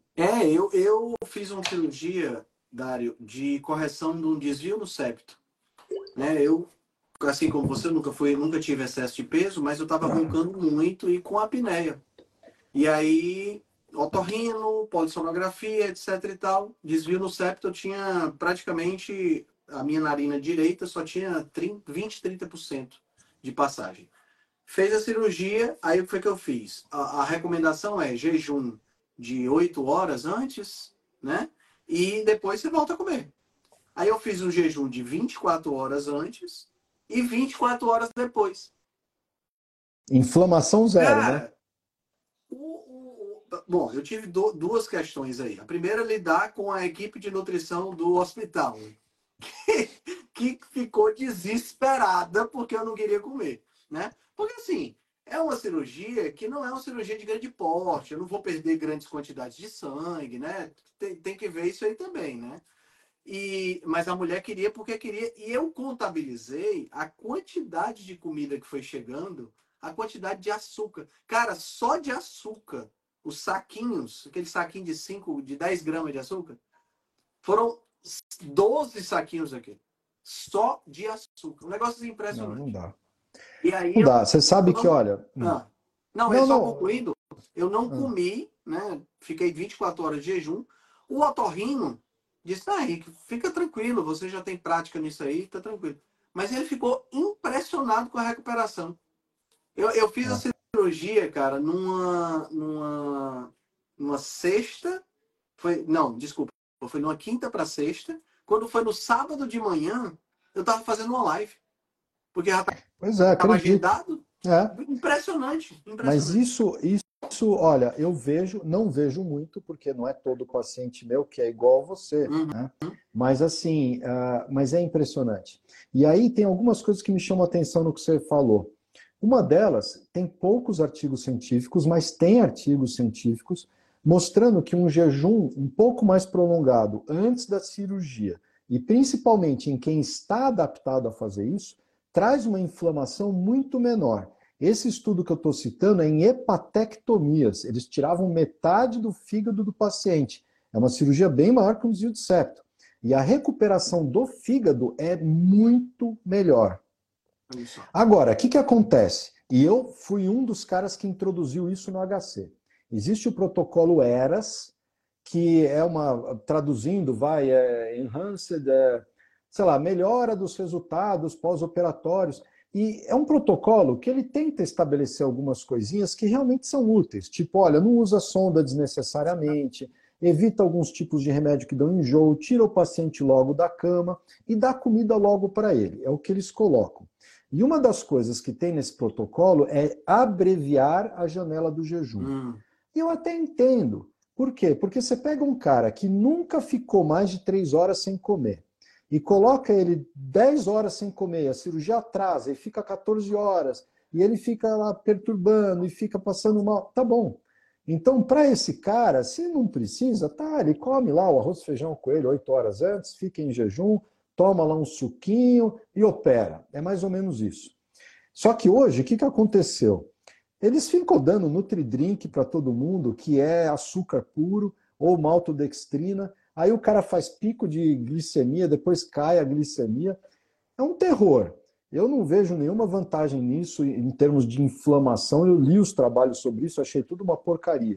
Eu fiz uma cirurgia, Dário, de correção de um desvio no septo. Né? Eu, assim como você, nunca tive excesso de peso, mas eu estava roncando muito e com apneia. E aí, otorrino, polissonografia, etc e tal, desvio no septo, eu tinha praticamente, a minha narina direita só tinha 20, 30%. de passagem. Fez a cirurgia, aí o que foi que eu fiz? A recomendação é jejum de 8 horas antes, né? E depois você volta a comer. Aí eu fiz um jejum de 24 horas antes e 24 horas depois. Inflamação zero, né? Cara, bom, eu tive duas questões aí. A primeira é lidar com a equipe de nutrição do hospital, que ficou desesperada porque eu não queria comer, né? Porque assim, é uma cirurgia que não é uma cirurgia de grande porte, eu não vou perder grandes quantidades de sangue, né? Tem que ver isso aí também, né? Mas a mulher queria porque queria, e eu contabilizei a quantidade de comida que foi chegando, a quantidade de açúcar. Cara, só de açúcar, os saquinhos, aquele saquinho de 5, de 10 gramas de açúcar, foram 12 saquinhos aqui. Só de açúcar. Um negócio Não, não impressionante. dá. E aí Não eu. dá. Você sabe que, olha. Não, Não, só não. concluindo, eu não comi, né? Fiquei 24 horas de jejum. O otorrino disse, Henrique, fica tranquilo, você já tem prática nisso aí, tá tranquilo. Mas ele ficou impressionado com a recuperação. Eu fiz a cirurgia, cara, numa sexta. Não, desculpa. Foi numa quinta para sexta. Quando foi no sábado de manhã, eu tava fazendo uma live. Porque já Pois é, estava acredito. agendado. É. Impressionante, Mas impressionante. isso, olha, eu vejo, não vejo muito, porque não é todo paciente meu que é igual a você, Uhum. né? Mas assim, mas é impressionante. E aí tem algumas coisas que me chamam a atenção no que você falou. Uma delas, tem poucos artigos científicos, mas tem artigos científicos mostrando que um jejum um pouco mais prolongado antes da cirurgia, e principalmente em quem está adaptado a fazer isso, traz uma inflamação muito menor. Esse estudo que eu estou citando é em hepatectomias. Eles tiravam metade do fígado do paciente. É uma cirurgia bem maior que um desvio de septo. E a recuperação do fígado é muito melhor. Agora, o que acontece? E eu fui um dos caras que introduziu isso no HC. Existe o protocolo ERAS, que é traduzindo, enhanced, sei lá, melhora dos resultados pós-operatórios. E é um protocolo que ele tenta estabelecer algumas coisinhas que realmente são úteis. Tipo, olha, não usa sonda desnecessariamente, evita alguns tipos de remédio que dão enjoo, tira o paciente logo da cama e dá comida logo para ele. É o que eles colocam. E uma das coisas que tem nesse protocolo é abreviar a janela do jejum. E eu até entendo. Por quê? Porque você pega um cara que nunca ficou mais de 3 horas sem comer e coloca ele 10 horas sem comer, a cirurgia atrasa e fica 14 horas, e ele fica lá perturbando e fica passando mal. Tá bom. Então, para esse cara, se não precisa, tá, ele come lá o arroz, feijão, coelho 8 horas antes, fica em jejum, toma lá um suquinho e opera. É mais ou menos isso. Só que hoje, o que aconteceu? Eles ficam dando Nutri-Drink para todo mundo, que é açúcar puro ou maltodextrina. Aí o cara faz pico de glicemia, depois cai a glicemia. É um terror. Eu não vejo nenhuma vantagem nisso em termos de inflamação. Eu li os trabalhos sobre isso, achei tudo uma porcaria.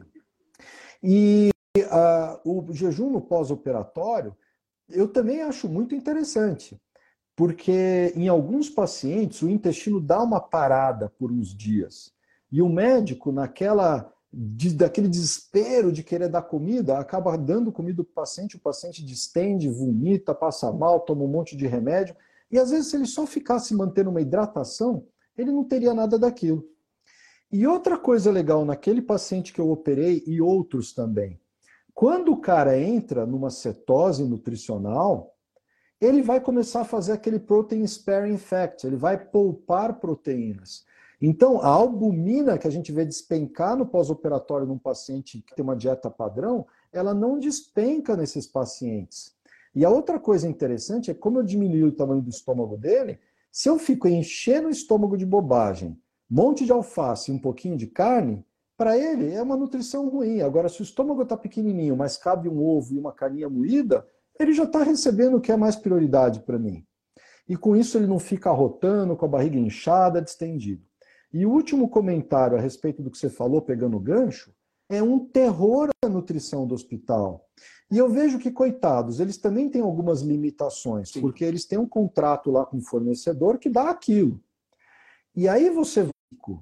E o jejum no pós-operatório, eu também acho muito interessante, porque em alguns pacientes o intestino dá uma parada por uns dias. E o médico, daquele desespero de querer dar comida, acaba dando comida para o paciente distende, vomita, passa mal, toma um monte de remédio. E às vezes, se ele só ficasse mantendo uma hidratação, ele não teria nada daquilo. E outra coisa legal naquele paciente que eu operei, e outros também, quando o cara entra numa cetose nutricional, ele vai começar a fazer aquele protein sparing effect, ele vai poupar proteínas. Então, a albumina que a gente vê despencar no pós-operatório num paciente que tem uma dieta padrão, ela não despenca nesses pacientes. E a outra coisa interessante é como eu diminui o tamanho do estômago dele, se eu fico enchendo o estômago de bobagem, monte de alface e um pouquinho de carne, para ele é uma nutrição ruim. Agora, se o estômago está pequenininho, mas cabe um ovo e uma carninha moída, ele já está recebendo o que é mais prioridade para mim. E com isso ele não fica arrotando, com a barriga inchada, distendido. E o último comentário a respeito do que você falou, pegando o gancho, é um terror a nutrição do hospital. E eu vejo que, coitados, eles também têm algumas limitações, porque eles têm um contrato lá com o fornecedor que dá aquilo. E aí você vai com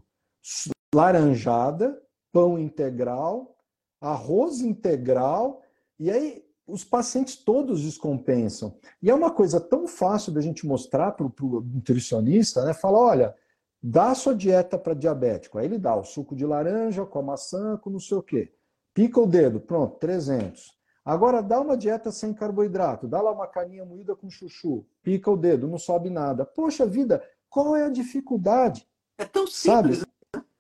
laranjada, pão integral, arroz integral, e aí os pacientes todos descompensam. E é uma coisa tão fácil da gente mostrar para o nutricionista, né? Fala, olha, dá a sua dieta para diabético. Aí ele dá o suco de laranja com a maçã, com não sei o quê. Pica o dedo, pronto, 300. Agora dá uma dieta sem carboidrato, dá lá uma carninha moída com chuchu, pica o dedo, não sobe nada. Poxa vida, qual é a dificuldade? É tão Sabe? simples, né?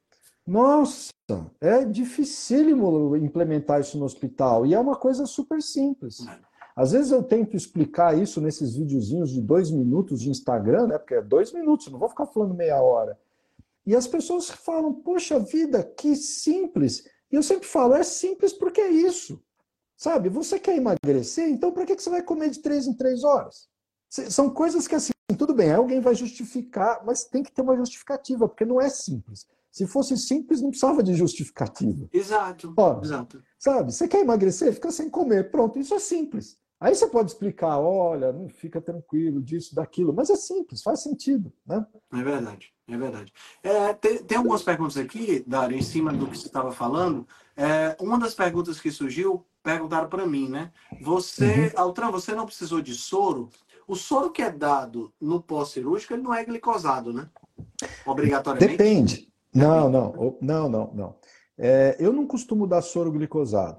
Nossa, é dificílimo implementar isso no hospital e é uma coisa super simples. Às vezes eu tento explicar isso nesses videozinhos de 2 minutos de Instagram, né? Porque é 2 minutos, eu não vou ficar falando meia hora. E as pessoas falam, poxa vida, que simples. E eu sempre falo, é simples porque é isso. Sabe, você quer emagrecer, então para que você vai comer de 3 em 3 horas? São coisas que assim, tudo bem, alguém vai justificar, mas tem que ter uma justificativa, porque não é simples. Se fosse simples, não precisava de justificativa. Exato, Ó, exato. sabe, você quer emagrecer, fica sem comer, pronto, isso é simples. Aí você pode explicar, olha, não fica tranquilo disso, daquilo, mas é simples, faz sentido, né? É verdade, é verdade. Tem algumas perguntas aqui, Dário, em cima do que você estava falando. Uma das perguntas que surgiu, perguntaram para mim, né? Altran, você não precisou de soro? O soro que é dado no pós-cirúrgico, ele não é glicosado, né? Obrigatoriamente? Depende. Depende. Não. Eu não costumo dar soro glicosado.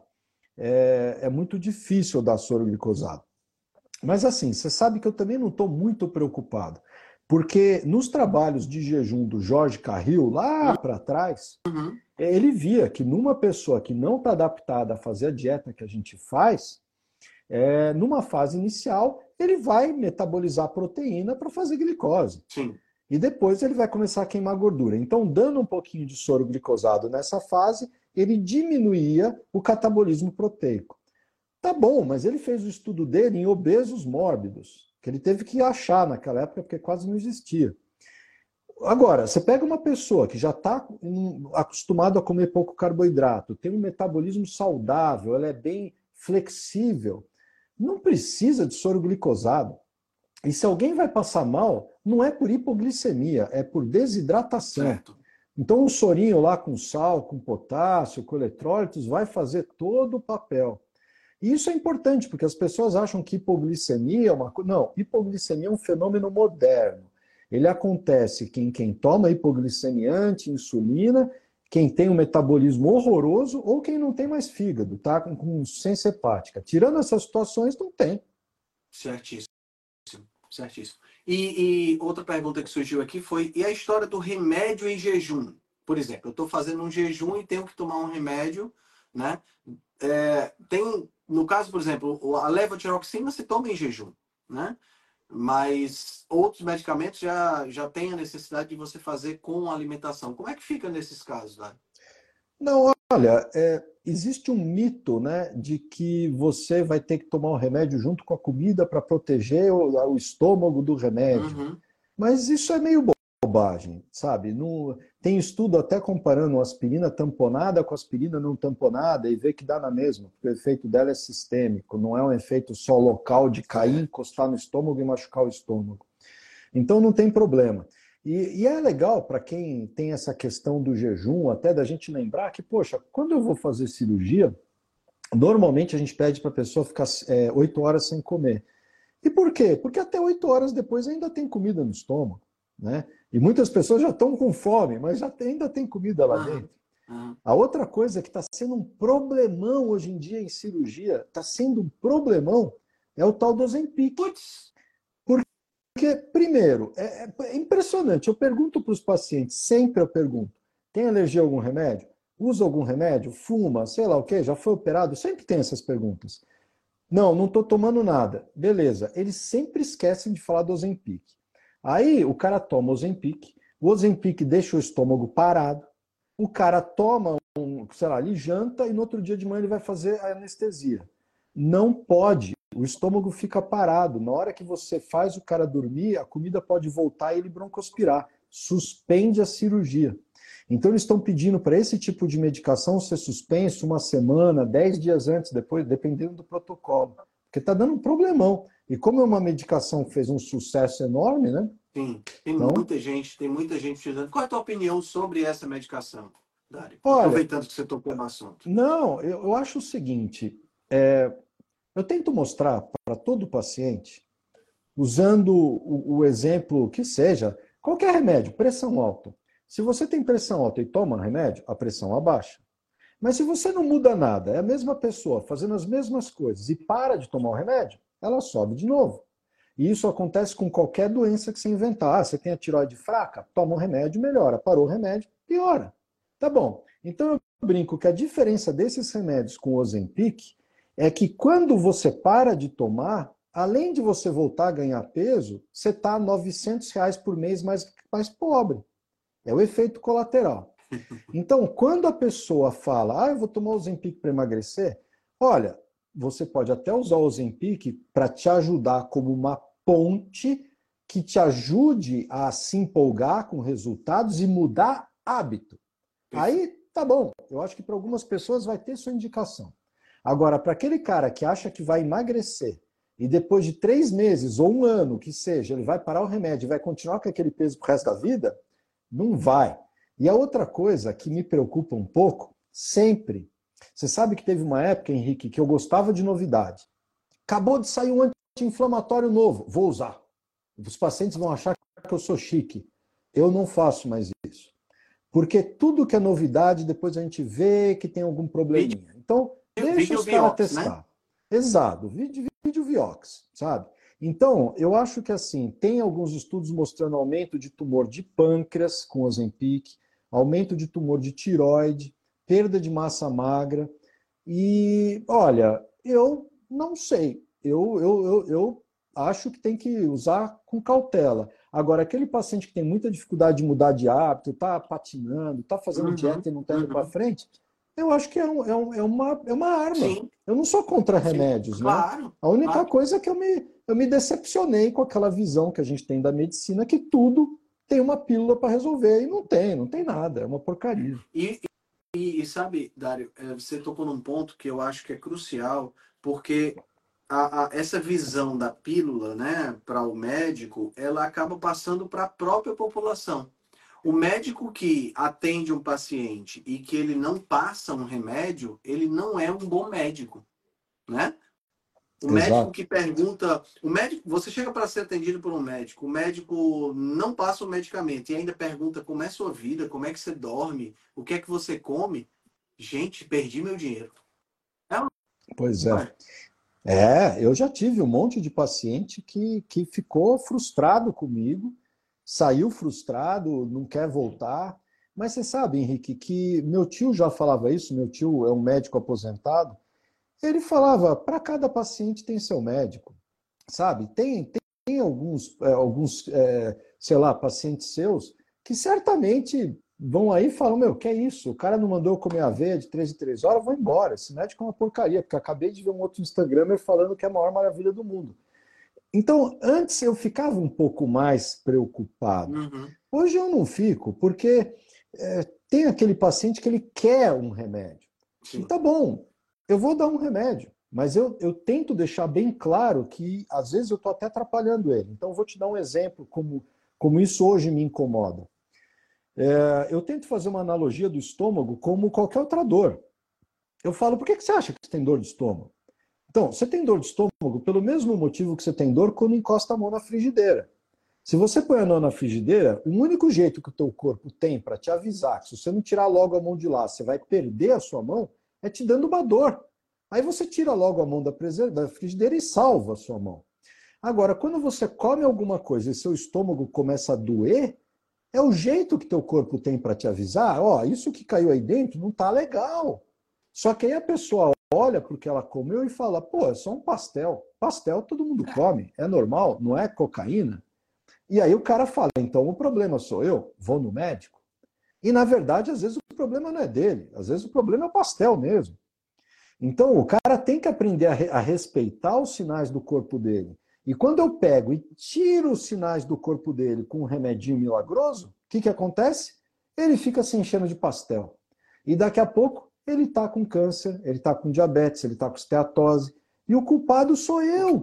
É muito difícil dar soro glicosado. Mas assim, você sabe que eu também não estou muito preocupado. Porque nos trabalhos de jejum do Jorge Carril, lá para trás, Uhum. ele via que numa pessoa que não está adaptada a fazer a dieta que a gente faz, numa fase inicial, ele vai metabolizar proteína para fazer glicose. Sim. E depois ele vai começar a queimar gordura. Então, dando um pouquinho de soro glicosado nessa fase, ele diminuía o catabolismo proteico. Tá bom, mas ele fez o estudo dele em obesos mórbidos, que ele teve que achar naquela época, porque quase não existia. Agora, você pega uma pessoa que já está acostumada a comer pouco carboidrato, tem um metabolismo saudável, ela é bem flexível, não precisa de soro glicosado. E se alguém vai passar mal, não é por hipoglicemia, é por desidratação. Certo. Então, um sorinho lá com sal, com potássio, com eletrólitos, vai fazer todo o papel. E isso é importante, porque as pessoas acham que hipoglicemia é uma coisa. Não, hipoglicemia é um fenômeno moderno. Ele acontece em quem toma hipoglicemiante, insulina, quem tem um metabolismo horroroso ou quem não tem mais fígado, tá? Com insuficiência hepática. Tirando essas situações, não tem. Certíssimo. Certíssimo. E outra pergunta que surgiu aqui foi, e a história do remédio em jejum? Por exemplo, eu estou fazendo um jejum e tenho que tomar um remédio, né? No caso, por exemplo, a levotiroxina se toma em jejum, né? Mas outros medicamentos já tem a necessidade de você fazer com alimentação. Como é que fica nesses casos, né? Não, olha, existe um mito, né, de que você vai ter que tomar o remédio junto com a comida para proteger o estômago do remédio. Uhum. Mas isso é meio bobagem, sabe? Tem estudo até comparando aspirina tamponada com aspirina não tamponada e vê que dá na mesma, porque o efeito dela é sistêmico, não é um efeito só local de cair, encostar no estômago e machucar o estômago. Então não tem problema. E é legal para quem tem essa questão do jejum, até da gente lembrar que, poxa, quando eu vou fazer cirurgia, normalmente a gente pede para a pessoa ficar 8 horas sem comer. E por quê? Porque até 8 horas depois ainda tem comida no estômago, né? E muitas pessoas já estão com fome, mas ainda tem comida lá dentro. A outra coisa que está sendo um problemão hoje em dia em cirurgia, está sendo um problemão, é o tal do Ozempic. Putz. Porque, primeiro, é impressionante. Eu pergunto para os pacientes, sempre eu pergunto, tem alergia a algum remédio? Usa algum remédio? Fuma? Sei lá o quê? Já foi operado? Sempre tem essas perguntas. Não estou tomando nada. Beleza. Eles sempre esquecem de falar do Ozempic. Aí o cara toma o Ozempic deixa o estômago parado, o cara toma ele janta e no outro dia de manhã ele vai fazer a anestesia. Não pode. O estômago fica parado. Na hora que você faz o cara dormir, a comida pode voltar e ele broncoaspirar. Suspende a cirurgia. Então eles estão pedindo para esse tipo de medicação ser suspenso 1 semana, 10 dias antes, depois, dependendo do protocolo. Porque está dando um problemão. E como é uma medicação que fez um sucesso enorme, né? Sim, Então, tem muita gente utilizando. Qual é a tua opinião sobre essa medicação, Dário? olha, Aproveitando que você tocou no assunto. não, eu acho o seguinte, eu tento mostrar para todo paciente, usando o exemplo que seja, qualquer remédio, pressão alta. Se você tem pressão alta e toma remédio, a pressão abaixa. Mas se você não muda nada, é a mesma pessoa fazendo as mesmas coisas e para de tomar o remédio, ela sobe de novo. E isso acontece com qualquer doença que você inventar. Ah, você tem a tireoide fraca? Toma um remédio, melhora. Parou o remédio, piora. Tá bom. Então eu brinco que a diferença desses remédios com o Ozempic é que quando você para de tomar, além de você voltar a ganhar peso, você está R$ 900 por mês mais pobre. É o efeito colateral. Então, quando a pessoa fala, eu vou tomar o Ozempic para emagrecer, olha, você pode até usar o Ozempic para te ajudar como uma ponte que te ajude a se empolgar com resultados e mudar hábito. Aí, tá bom. Eu acho que para algumas pessoas vai ter sua indicação. Agora, para aquele cara que acha que vai emagrecer e depois de 3 meses ou um ano, que seja, ele vai parar o remédio e vai continuar com aquele peso pro resto da vida, não vai. E a outra coisa que me preocupa um pouco, sempre, você sabe que teve uma época, Henrique, que eu gostava de novidade. Acabou de sair um anti-inflamatório novo, vou usar. Os pacientes vão achar que eu sou chique. Eu não faço mais isso. Porque tudo que é novidade, depois a gente vê que tem algum probleminha. Então, deixa Vídeo os caras Vioxx, né? testar. Exato, vídeo Vioxx, sabe? Então, eu acho que assim, tem alguns estudos mostrando aumento de tumor de pâncreas com Ozempic, aumento de tumor de tiroide, perda de massa magra. E, olha, eu não sei. Eu acho que tem que usar com cautela. Agora, aquele paciente que tem muita dificuldade de mudar de hábito, está patinando, está fazendo Uhum, dieta e não está indo para uhum. frente, eu acho que é uma arma. Sim, Eu não sou contra sim, remédios, né? claro, A única claro. coisa é que eu me decepcionei com aquela visão que a gente tem da medicina, que tudo tem uma pílula para resolver. E não tem nada, é uma porcaria. E, sabe, Dário, você tocou num ponto que eu acho que é crucial, porque essa visão da pílula, né, para o médico, ela acaba passando para a própria população. O médico que atende um paciente e que ele não passa um remédio, ele não é um bom médico, né? O médico Exato. que pergunta, o médico, você chega para ser atendido por um médico, o médico não passa o medicamento e ainda pergunta como é a sua vida, como é que você dorme, o que é que você come. Gente, perdi meu dinheiro. É, Pois não é. é? Eu já tive um monte de paciente que ficou frustrado comigo, saiu frustrado, não quer voltar. Mas você sabe, Henrique, que meu tio já falava isso, meu tio é um médico aposentado, ele falava, para cada paciente tem seu médico, sabe? Tem alguns, sei lá, pacientes seus que certamente vão aí e falam, meu, que é isso? O cara não mandou eu comer aveia de 3 em 3 horas, eu vou embora. Esse médico é uma porcaria, porque eu acabei de ver um outro Instagramer falando que é a maior maravilha do mundo. Então, antes eu ficava um pouco mais preocupado. Uhum. Hoje eu não fico, porque tem aquele paciente que ele quer um remédio. E Sim. tá bom, eu vou dar um remédio, mas eu tento deixar bem claro que às vezes eu estou até atrapalhando ele. Então, eu vou te dar um exemplo como isso hoje me incomoda. Eu tento fazer uma analogia do estômago como qualquer outra dor. Eu falo, por que você acha que você tem dor de estômago? Então, você tem dor de estômago pelo mesmo motivo que você tem dor quando encosta a mão na frigideira. Se você põe a mão na frigideira, o único jeito que o teu corpo tem para te avisar que se você não tirar logo a mão de lá, você vai perder a sua mão, é te dando uma dor. Aí você tira logo a mão da frigideira e salva a sua mão. Agora, quando você come alguma coisa e seu estômago começa a doer, é o jeito que teu corpo tem para te avisar, isso que caiu aí dentro não tá legal. Só que aí a pessoa olha porque ela comeu e fala, pô, é só um pastel. Pastel todo mundo come, é normal, não é cocaína. E aí o cara fala, então o problema sou eu, vou no médico. E na verdade, às vezes o problema não é dele, às vezes o problema é o pastel mesmo. Então o cara tem que aprender a respeitar os sinais do corpo dele. E quando eu pego e tiro os sinais do corpo dele com um remedinho milagroso, o que acontece? Ele fica se enchendo de pastel. E daqui a pouco ele está com câncer, ele está com diabetes, ele está com esteatose. E o culpado sou eu.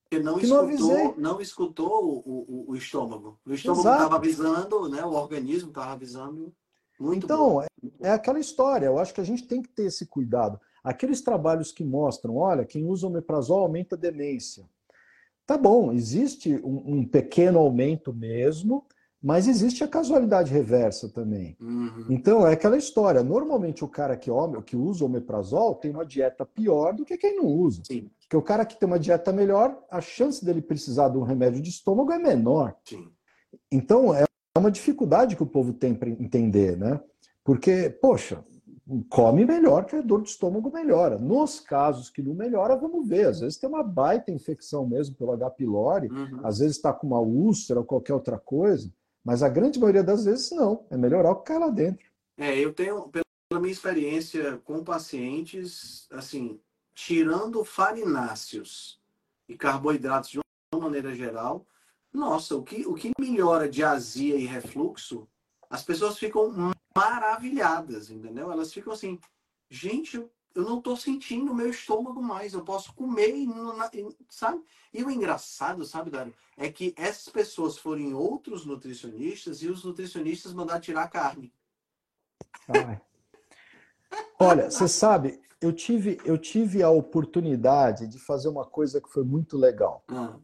Porque não que não avisei. escutou o estômago. O estômago estava Exato. avisando, né? O organismo estava avisando. Muito bom. Então, é aquela história. Eu acho que a gente tem que ter esse cuidado. Aqueles trabalhos que mostram, olha, quem usa omeprazol aumenta a demência. Tá bom, existe um pequeno aumento mesmo, mas existe a casualidade reversa também. Uhum. Então, é aquela história. Normalmente, o cara que usa omeprazol tem uma dieta pior do que quem não usa. Sim, Porque o cara que tem uma dieta melhor, a chance dele precisar de um remédio de estômago é menor. sim. Então, é uma dificuldade que o povo tem para entender, né? Porque, poxa, come melhor que a dor de estômago melhora. Nos casos que não melhora, vamos ver. Às vezes tem uma baita infecção mesmo pelo H. pylori, Uhum. às vezes está com uma úlcera ou qualquer outra coisa, mas a grande maioria das vezes não. É melhorar o que cai lá dentro. Eu tenho, pela minha experiência com pacientes, assim, tirando farináceos e carboidratos de uma maneira geral, nossa, o que melhora de azia e refluxo, as pessoas ficam maravilhadas, entendeu? Elas ficam assim, gente, eu não estou sentindo o meu estômago mais, eu posso comer e sabe? E o engraçado, sabe, Dário, é que essas pessoas forem outros nutricionistas e os nutricionistas mandar tirar a carne. Ai. Olha, você sabe, eu tive a oportunidade de fazer uma coisa que foi muito legal. Ah,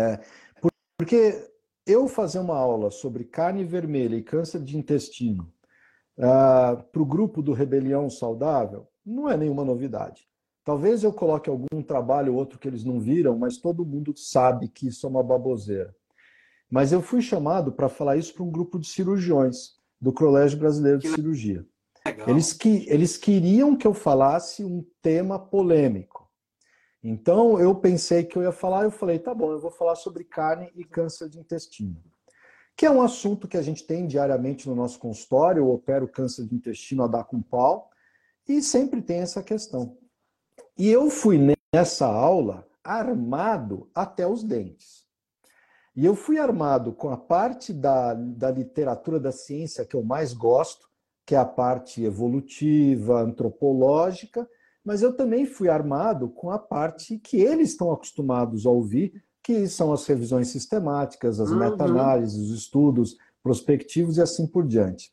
Porque eu fazer uma aula sobre carne vermelha e câncer de intestino para o grupo do Rebelião Saudável não é nenhuma novidade. Talvez eu coloque algum trabalho ou outro que eles não viram, mas todo mundo sabe que isso é uma baboseira. Mas eu fui chamado para falar isso para um grupo de cirurgiões do Colégio Brasileiro de que Cirurgia. legal. Eles queriam que eu falasse um tema polêmico. Então eu pensei que eu ia falar, eu falei, tá bom, eu vou falar sobre carne e câncer de intestino, que é um assunto que a gente tem diariamente no nosso consultório. Eu opero câncer de intestino a dar com pau e sempre tem essa questão. E eu fui nessa aula armado até os dentes. E eu fui armado com a parte da literatura da ciência que eu mais gosto, que é a parte evolutiva, antropológica, mas eu também fui armado com a parte que eles estão acostumados a ouvir, que são as revisões sistemáticas, as Uhum. meta-análises, os estudos prospectivos e assim por diante.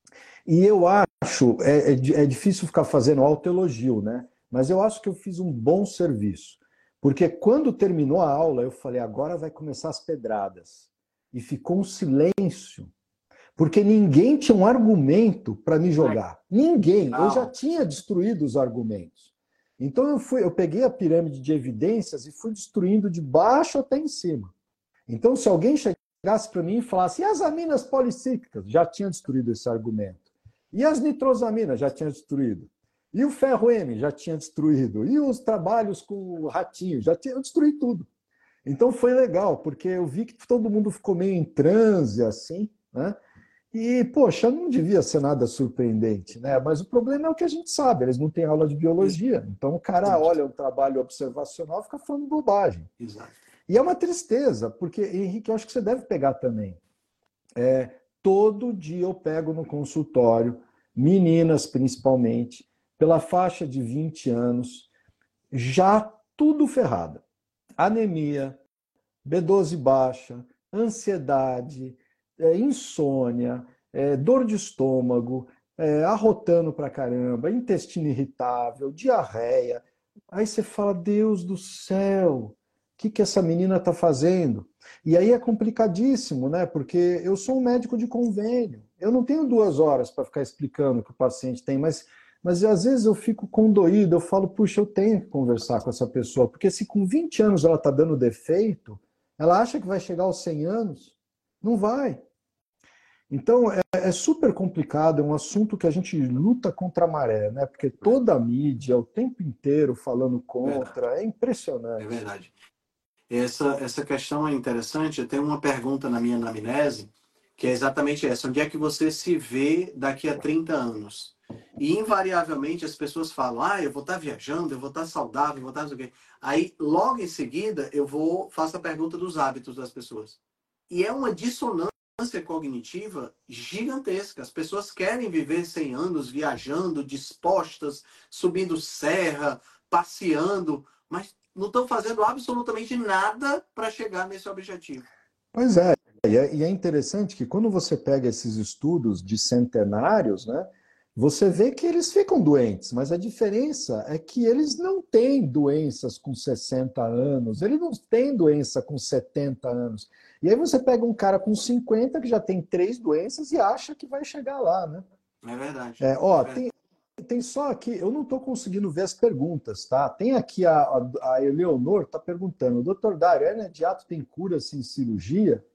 E eu acho, é difícil ficar fazendo autoelogio, né? Mas eu acho que eu fiz um bom serviço. Porque quando terminou a aula, eu falei, agora vai começar as pedradas. E ficou um silêncio, porque ninguém tinha um argumento para me jogar. Ninguém. Eu já Legal. tinha destruído os argumentos. Então eu peguei a pirâmide de evidências e fui destruindo de baixo até em cima. Então, se alguém chegasse para mim e falasse, e as aminas policíclicas? Já tinha destruído esse argumento. E as nitrosaminas? Já tinha destruído. E o ferro M? Já tinha destruído. E os trabalhos com o ratinho? Já tinha destruído tudo. Então foi legal, porque eu vi que todo mundo ficou meio em transe, assim, né? E, poxa, não devia ser nada surpreendente, né? Mas o problema é o que a gente sabe, eles não têm aula de biologia. Então o cara olha um trabalho observacional e fica falando bobagem. Exato. E é uma tristeza, porque, Henrique, eu acho que você deve pegar também. Todo dia eu pego no consultório, meninas principalmente, pela faixa de 20 anos, já tudo ferrada. Anemia, B12 baixa, ansiedade, insônia, dor de estômago, arrotando pra caramba, intestino irritável, diarreia. Aí você fala, Deus do céu, o que essa menina está fazendo? E aí é complicadíssimo, né? Porque eu sou um médico de convênio. Eu não tenho 2 horas para ficar explicando o que o paciente tem, mas às vezes eu fico condoído, eu falo, puxa, eu tenho que conversar com essa pessoa, porque se com 20 anos ela está dando defeito, ela acha que vai chegar aos 100 anos? Não vai. Então é super complicado, é um assunto que a gente luta contra a maré, né? Porque toda a mídia, o tempo inteiro falando Verdade. contra, é É impressionante. verdade. Essa questão é interessante. Eu tenho uma pergunta na minha anamnese, que é exatamente essa. Onde é que você se vê daqui a 30 anos? E, invariavelmente, as pessoas falam, eu vou estar viajando, eu vou estar saudável, eu vou estar não sei o quê. Aí, logo em seguida, faço a pergunta dos hábitos das pessoas. E é uma dissonância cognitiva gigantesca. As pessoas querem viver 100 anos viajando, dispostas, subindo serra, passeando, mas não estão fazendo absolutamente nada para chegar nesse objetivo. Pois é, e é interessante que quando você pega esses estudos de centenários, né, você vê que eles ficam doentes, mas a diferença é que eles não têm doenças com 60 anos, eles não têm doença com 70 anos. E aí você pega um cara com 50 que já tem 3 doenças e acha que vai chegar lá, né? É verdade. Tem só aqui, eu não estou conseguindo ver as perguntas, tá? Tem aqui a Eleonor está perguntando, doutor Dário, hernia de hiato tem cura sem cirurgia?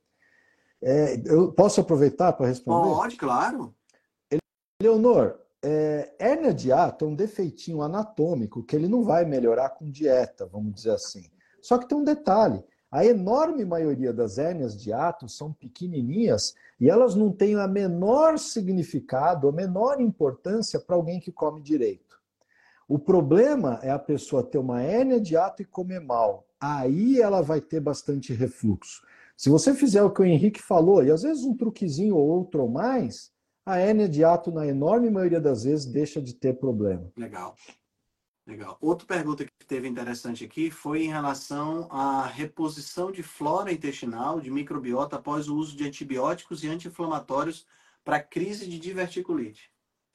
Eu posso aproveitar para responder? Pode, claro. Leonor, hérnia de hiato é um defeitinho anatômico que ele não vai melhorar com dieta, vamos dizer assim. Só que tem um detalhe, a enorme maioria das hérnias de hiato são pequenininhas e elas não têm a menor significado, a menor importância para alguém que come direito. O problema é a pessoa ter uma hérnia de hiato e comer mal. Aí ela vai ter bastante refluxo. Se você fizer o que o Henrique falou, e às vezes um truquezinho ou outro ou mais, a hérnia de hiato, na enorme maioria das vezes, deixa de ter problema. Legal. Legal. Outra pergunta que teve interessante aqui foi em relação à reposição de flora intestinal, de microbiota, após o uso de antibióticos e anti-inflamatórios para crise de diverticulite.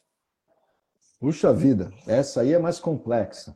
Puxa vida, essa aí é mais complexa.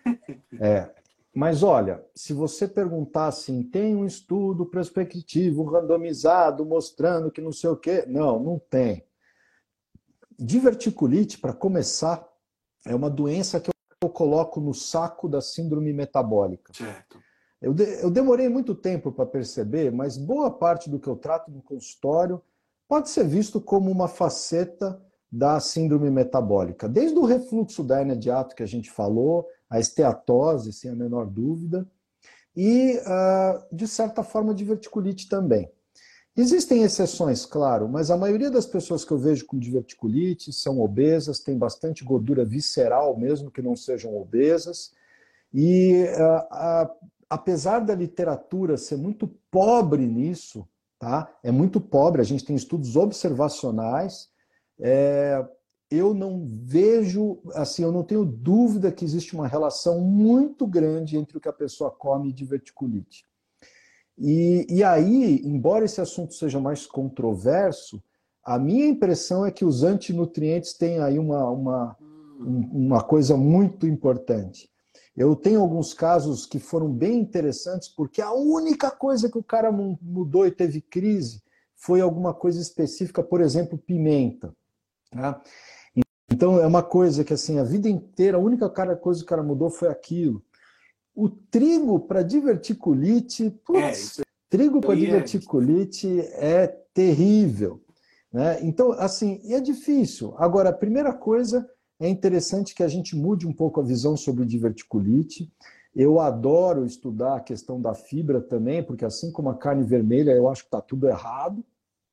Mas olha, se você perguntar assim, tem um estudo prospectivo, randomizado, mostrando que não sei o quê? Não tem. Diverticulite, para começar, é uma doença que eu coloco no saco da síndrome metabólica. Certo. Eu demorei muito tempo para perceber, mas boa parte do que eu trato no consultório pode ser visto como uma faceta da síndrome metabólica. Desde o refluxo da hérnia de hiato que a gente falou, a esteatose, sem a menor dúvida, e, de certa forma, diverticulite também. Existem exceções, claro, mas a maioria das pessoas que eu vejo com diverticulite são obesas, têm bastante gordura visceral, mesmo que não sejam obesas. E apesar da literatura ser muito pobre nisso, tá? É muito pobre, a gente tem estudos observacionais, eu não vejo, assim, eu não tenho dúvida que existe uma relação muito grande entre o que a pessoa come e diverticulite. E aí, embora esse assunto seja mais controverso, a minha impressão é que os antinutrientes têm aí uma coisa muito importante. Eu tenho alguns casos que foram bem interessantes, porque a única coisa que o cara mudou e teve crise foi alguma coisa específica, por exemplo, pimenta. Tá? Então, é uma coisa que, assim, a vida inteira, a única coisa que o cara mudou foi aquilo. O trigo para diverticulite, trigo para diverticulite é terrível, né? Então, assim, é difícil. Agora, a primeira coisa, é interessante que a gente mude um pouco a visão sobre diverticulite. Eu adoro estudar a questão da fibra também, porque assim como a carne vermelha, eu acho que está tudo errado.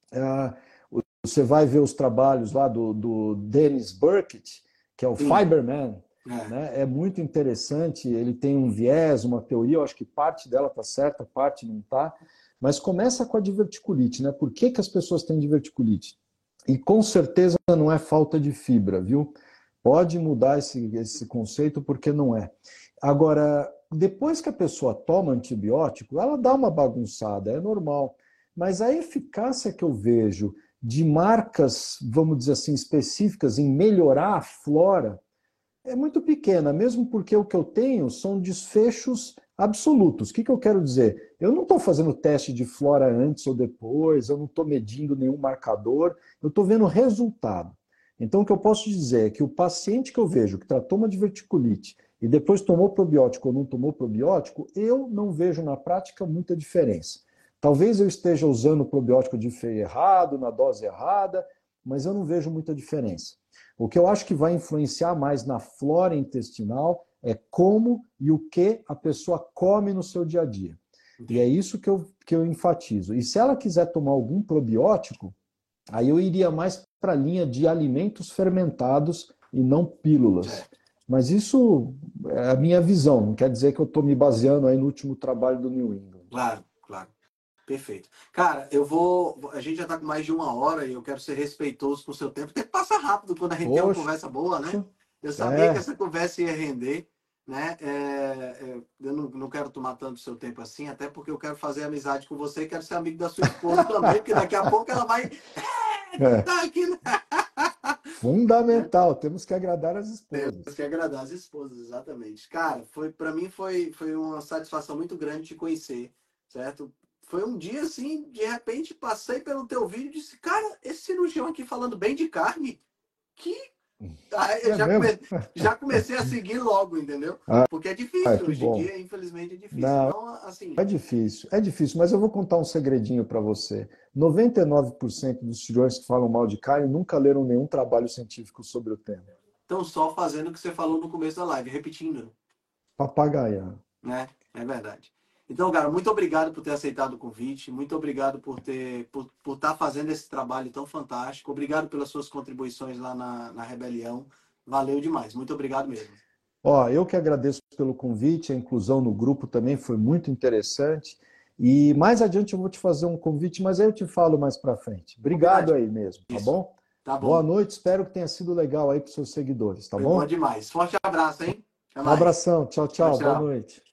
Você vai ver os trabalhos lá do Dennis Burkitt, que é o Fiberman, né? É muito interessante, ele tem um viés, uma teoria, eu acho que parte dela está certa, parte não está, mas começa com a diverticulite, né? Por que as pessoas têm diverticulite? E com certeza não é falta de fibra, viu? Pode mudar esse conceito, porque não é. Agora, depois que a pessoa toma antibiótico, ela dá uma bagunçada, é normal, mas a eficácia que eu vejo de marcas, vamos dizer assim, específicas em melhorar a flora, é muito pequena, mesmo porque o que eu tenho são desfechos absolutos. O que eu quero dizer? Eu não estou fazendo teste de flora antes ou depois, eu não estou medindo nenhum marcador, eu estou vendo resultado. Então, o que eu posso dizer é que o paciente que eu vejo que tratou uma diverticulite e depois tomou probiótico ou não tomou probiótico, eu não vejo na prática muita diferença. Talvez eu esteja usando o probiótico de errado, na dose errada, mas eu não vejo muita diferença. O que eu acho que vai influenciar mais na flora intestinal é como e o que a pessoa come no seu dia a dia. E é isso que eu enfatizo. E se ela quiser tomar algum probiótico, aí eu iria mais para a linha de alimentos fermentados e não pílulas. Mas isso é a minha visão, não quer dizer que eu estou me baseando aí no último trabalho do New England. Claro, claro. Perfeito. Cara, a gente já está com mais de 1 hora e eu quero ser respeitoso com o seu tempo, porque passa rápido quando a gente tem uma conversa boa, né? Eu sabia que essa conversa ia render, né? Eu não quero tomar tanto seu tempo assim, até porque eu quero fazer amizade com você e quero ser amigo da sua esposa também, porque daqui a pouco ela vai. É, Tá aqui, né? fundamental, temos que agradar as Temos esposas. que agradar as esposas, exatamente. Cara, para mim foi uma satisfação muito grande te conhecer, certo? Foi um dia assim, de repente passei pelo teu vídeo e disse, cara, esse cirurgião aqui falando bem de carne, que aí eu É mesmo? já comecei a seguir logo, entendeu? Ah, Porque é difícil, que hoje em bom. dia, infelizmente, é difícil. Não, Então, assim, é difícil, mas eu vou contar um segredinho para você. 99% dos cirurgiões que falam mal de carne nunca leram nenhum trabalho científico sobre o tema. estão só fazendo o que você falou no começo da live, repetindo, Papagaiando. né? É verdade. Então, cara, muito obrigado por ter aceitado o convite, muito obrigado por estar fazendo esse trabalho tão fantástico, obrigado pelas suas contribuições lá na Rebelião, valeu demais, muito obrigado mesmo. Ó, eu que agradeço pelo convite, a inclusão no grupo também foi muito interessante. E mais adiante eu vou te fazer um convite, mas aí eu te falo mais para frente. Obrigado aí mesmo, tá Isso, bom? tá Boa bom, noite, espero que tenha sido legal aí para os seus seguidores, tá foi bom bom? demais. Forte abraço, hein? Até Um mais. abração, tchau, Tchau, tchau, boa tchau. noite.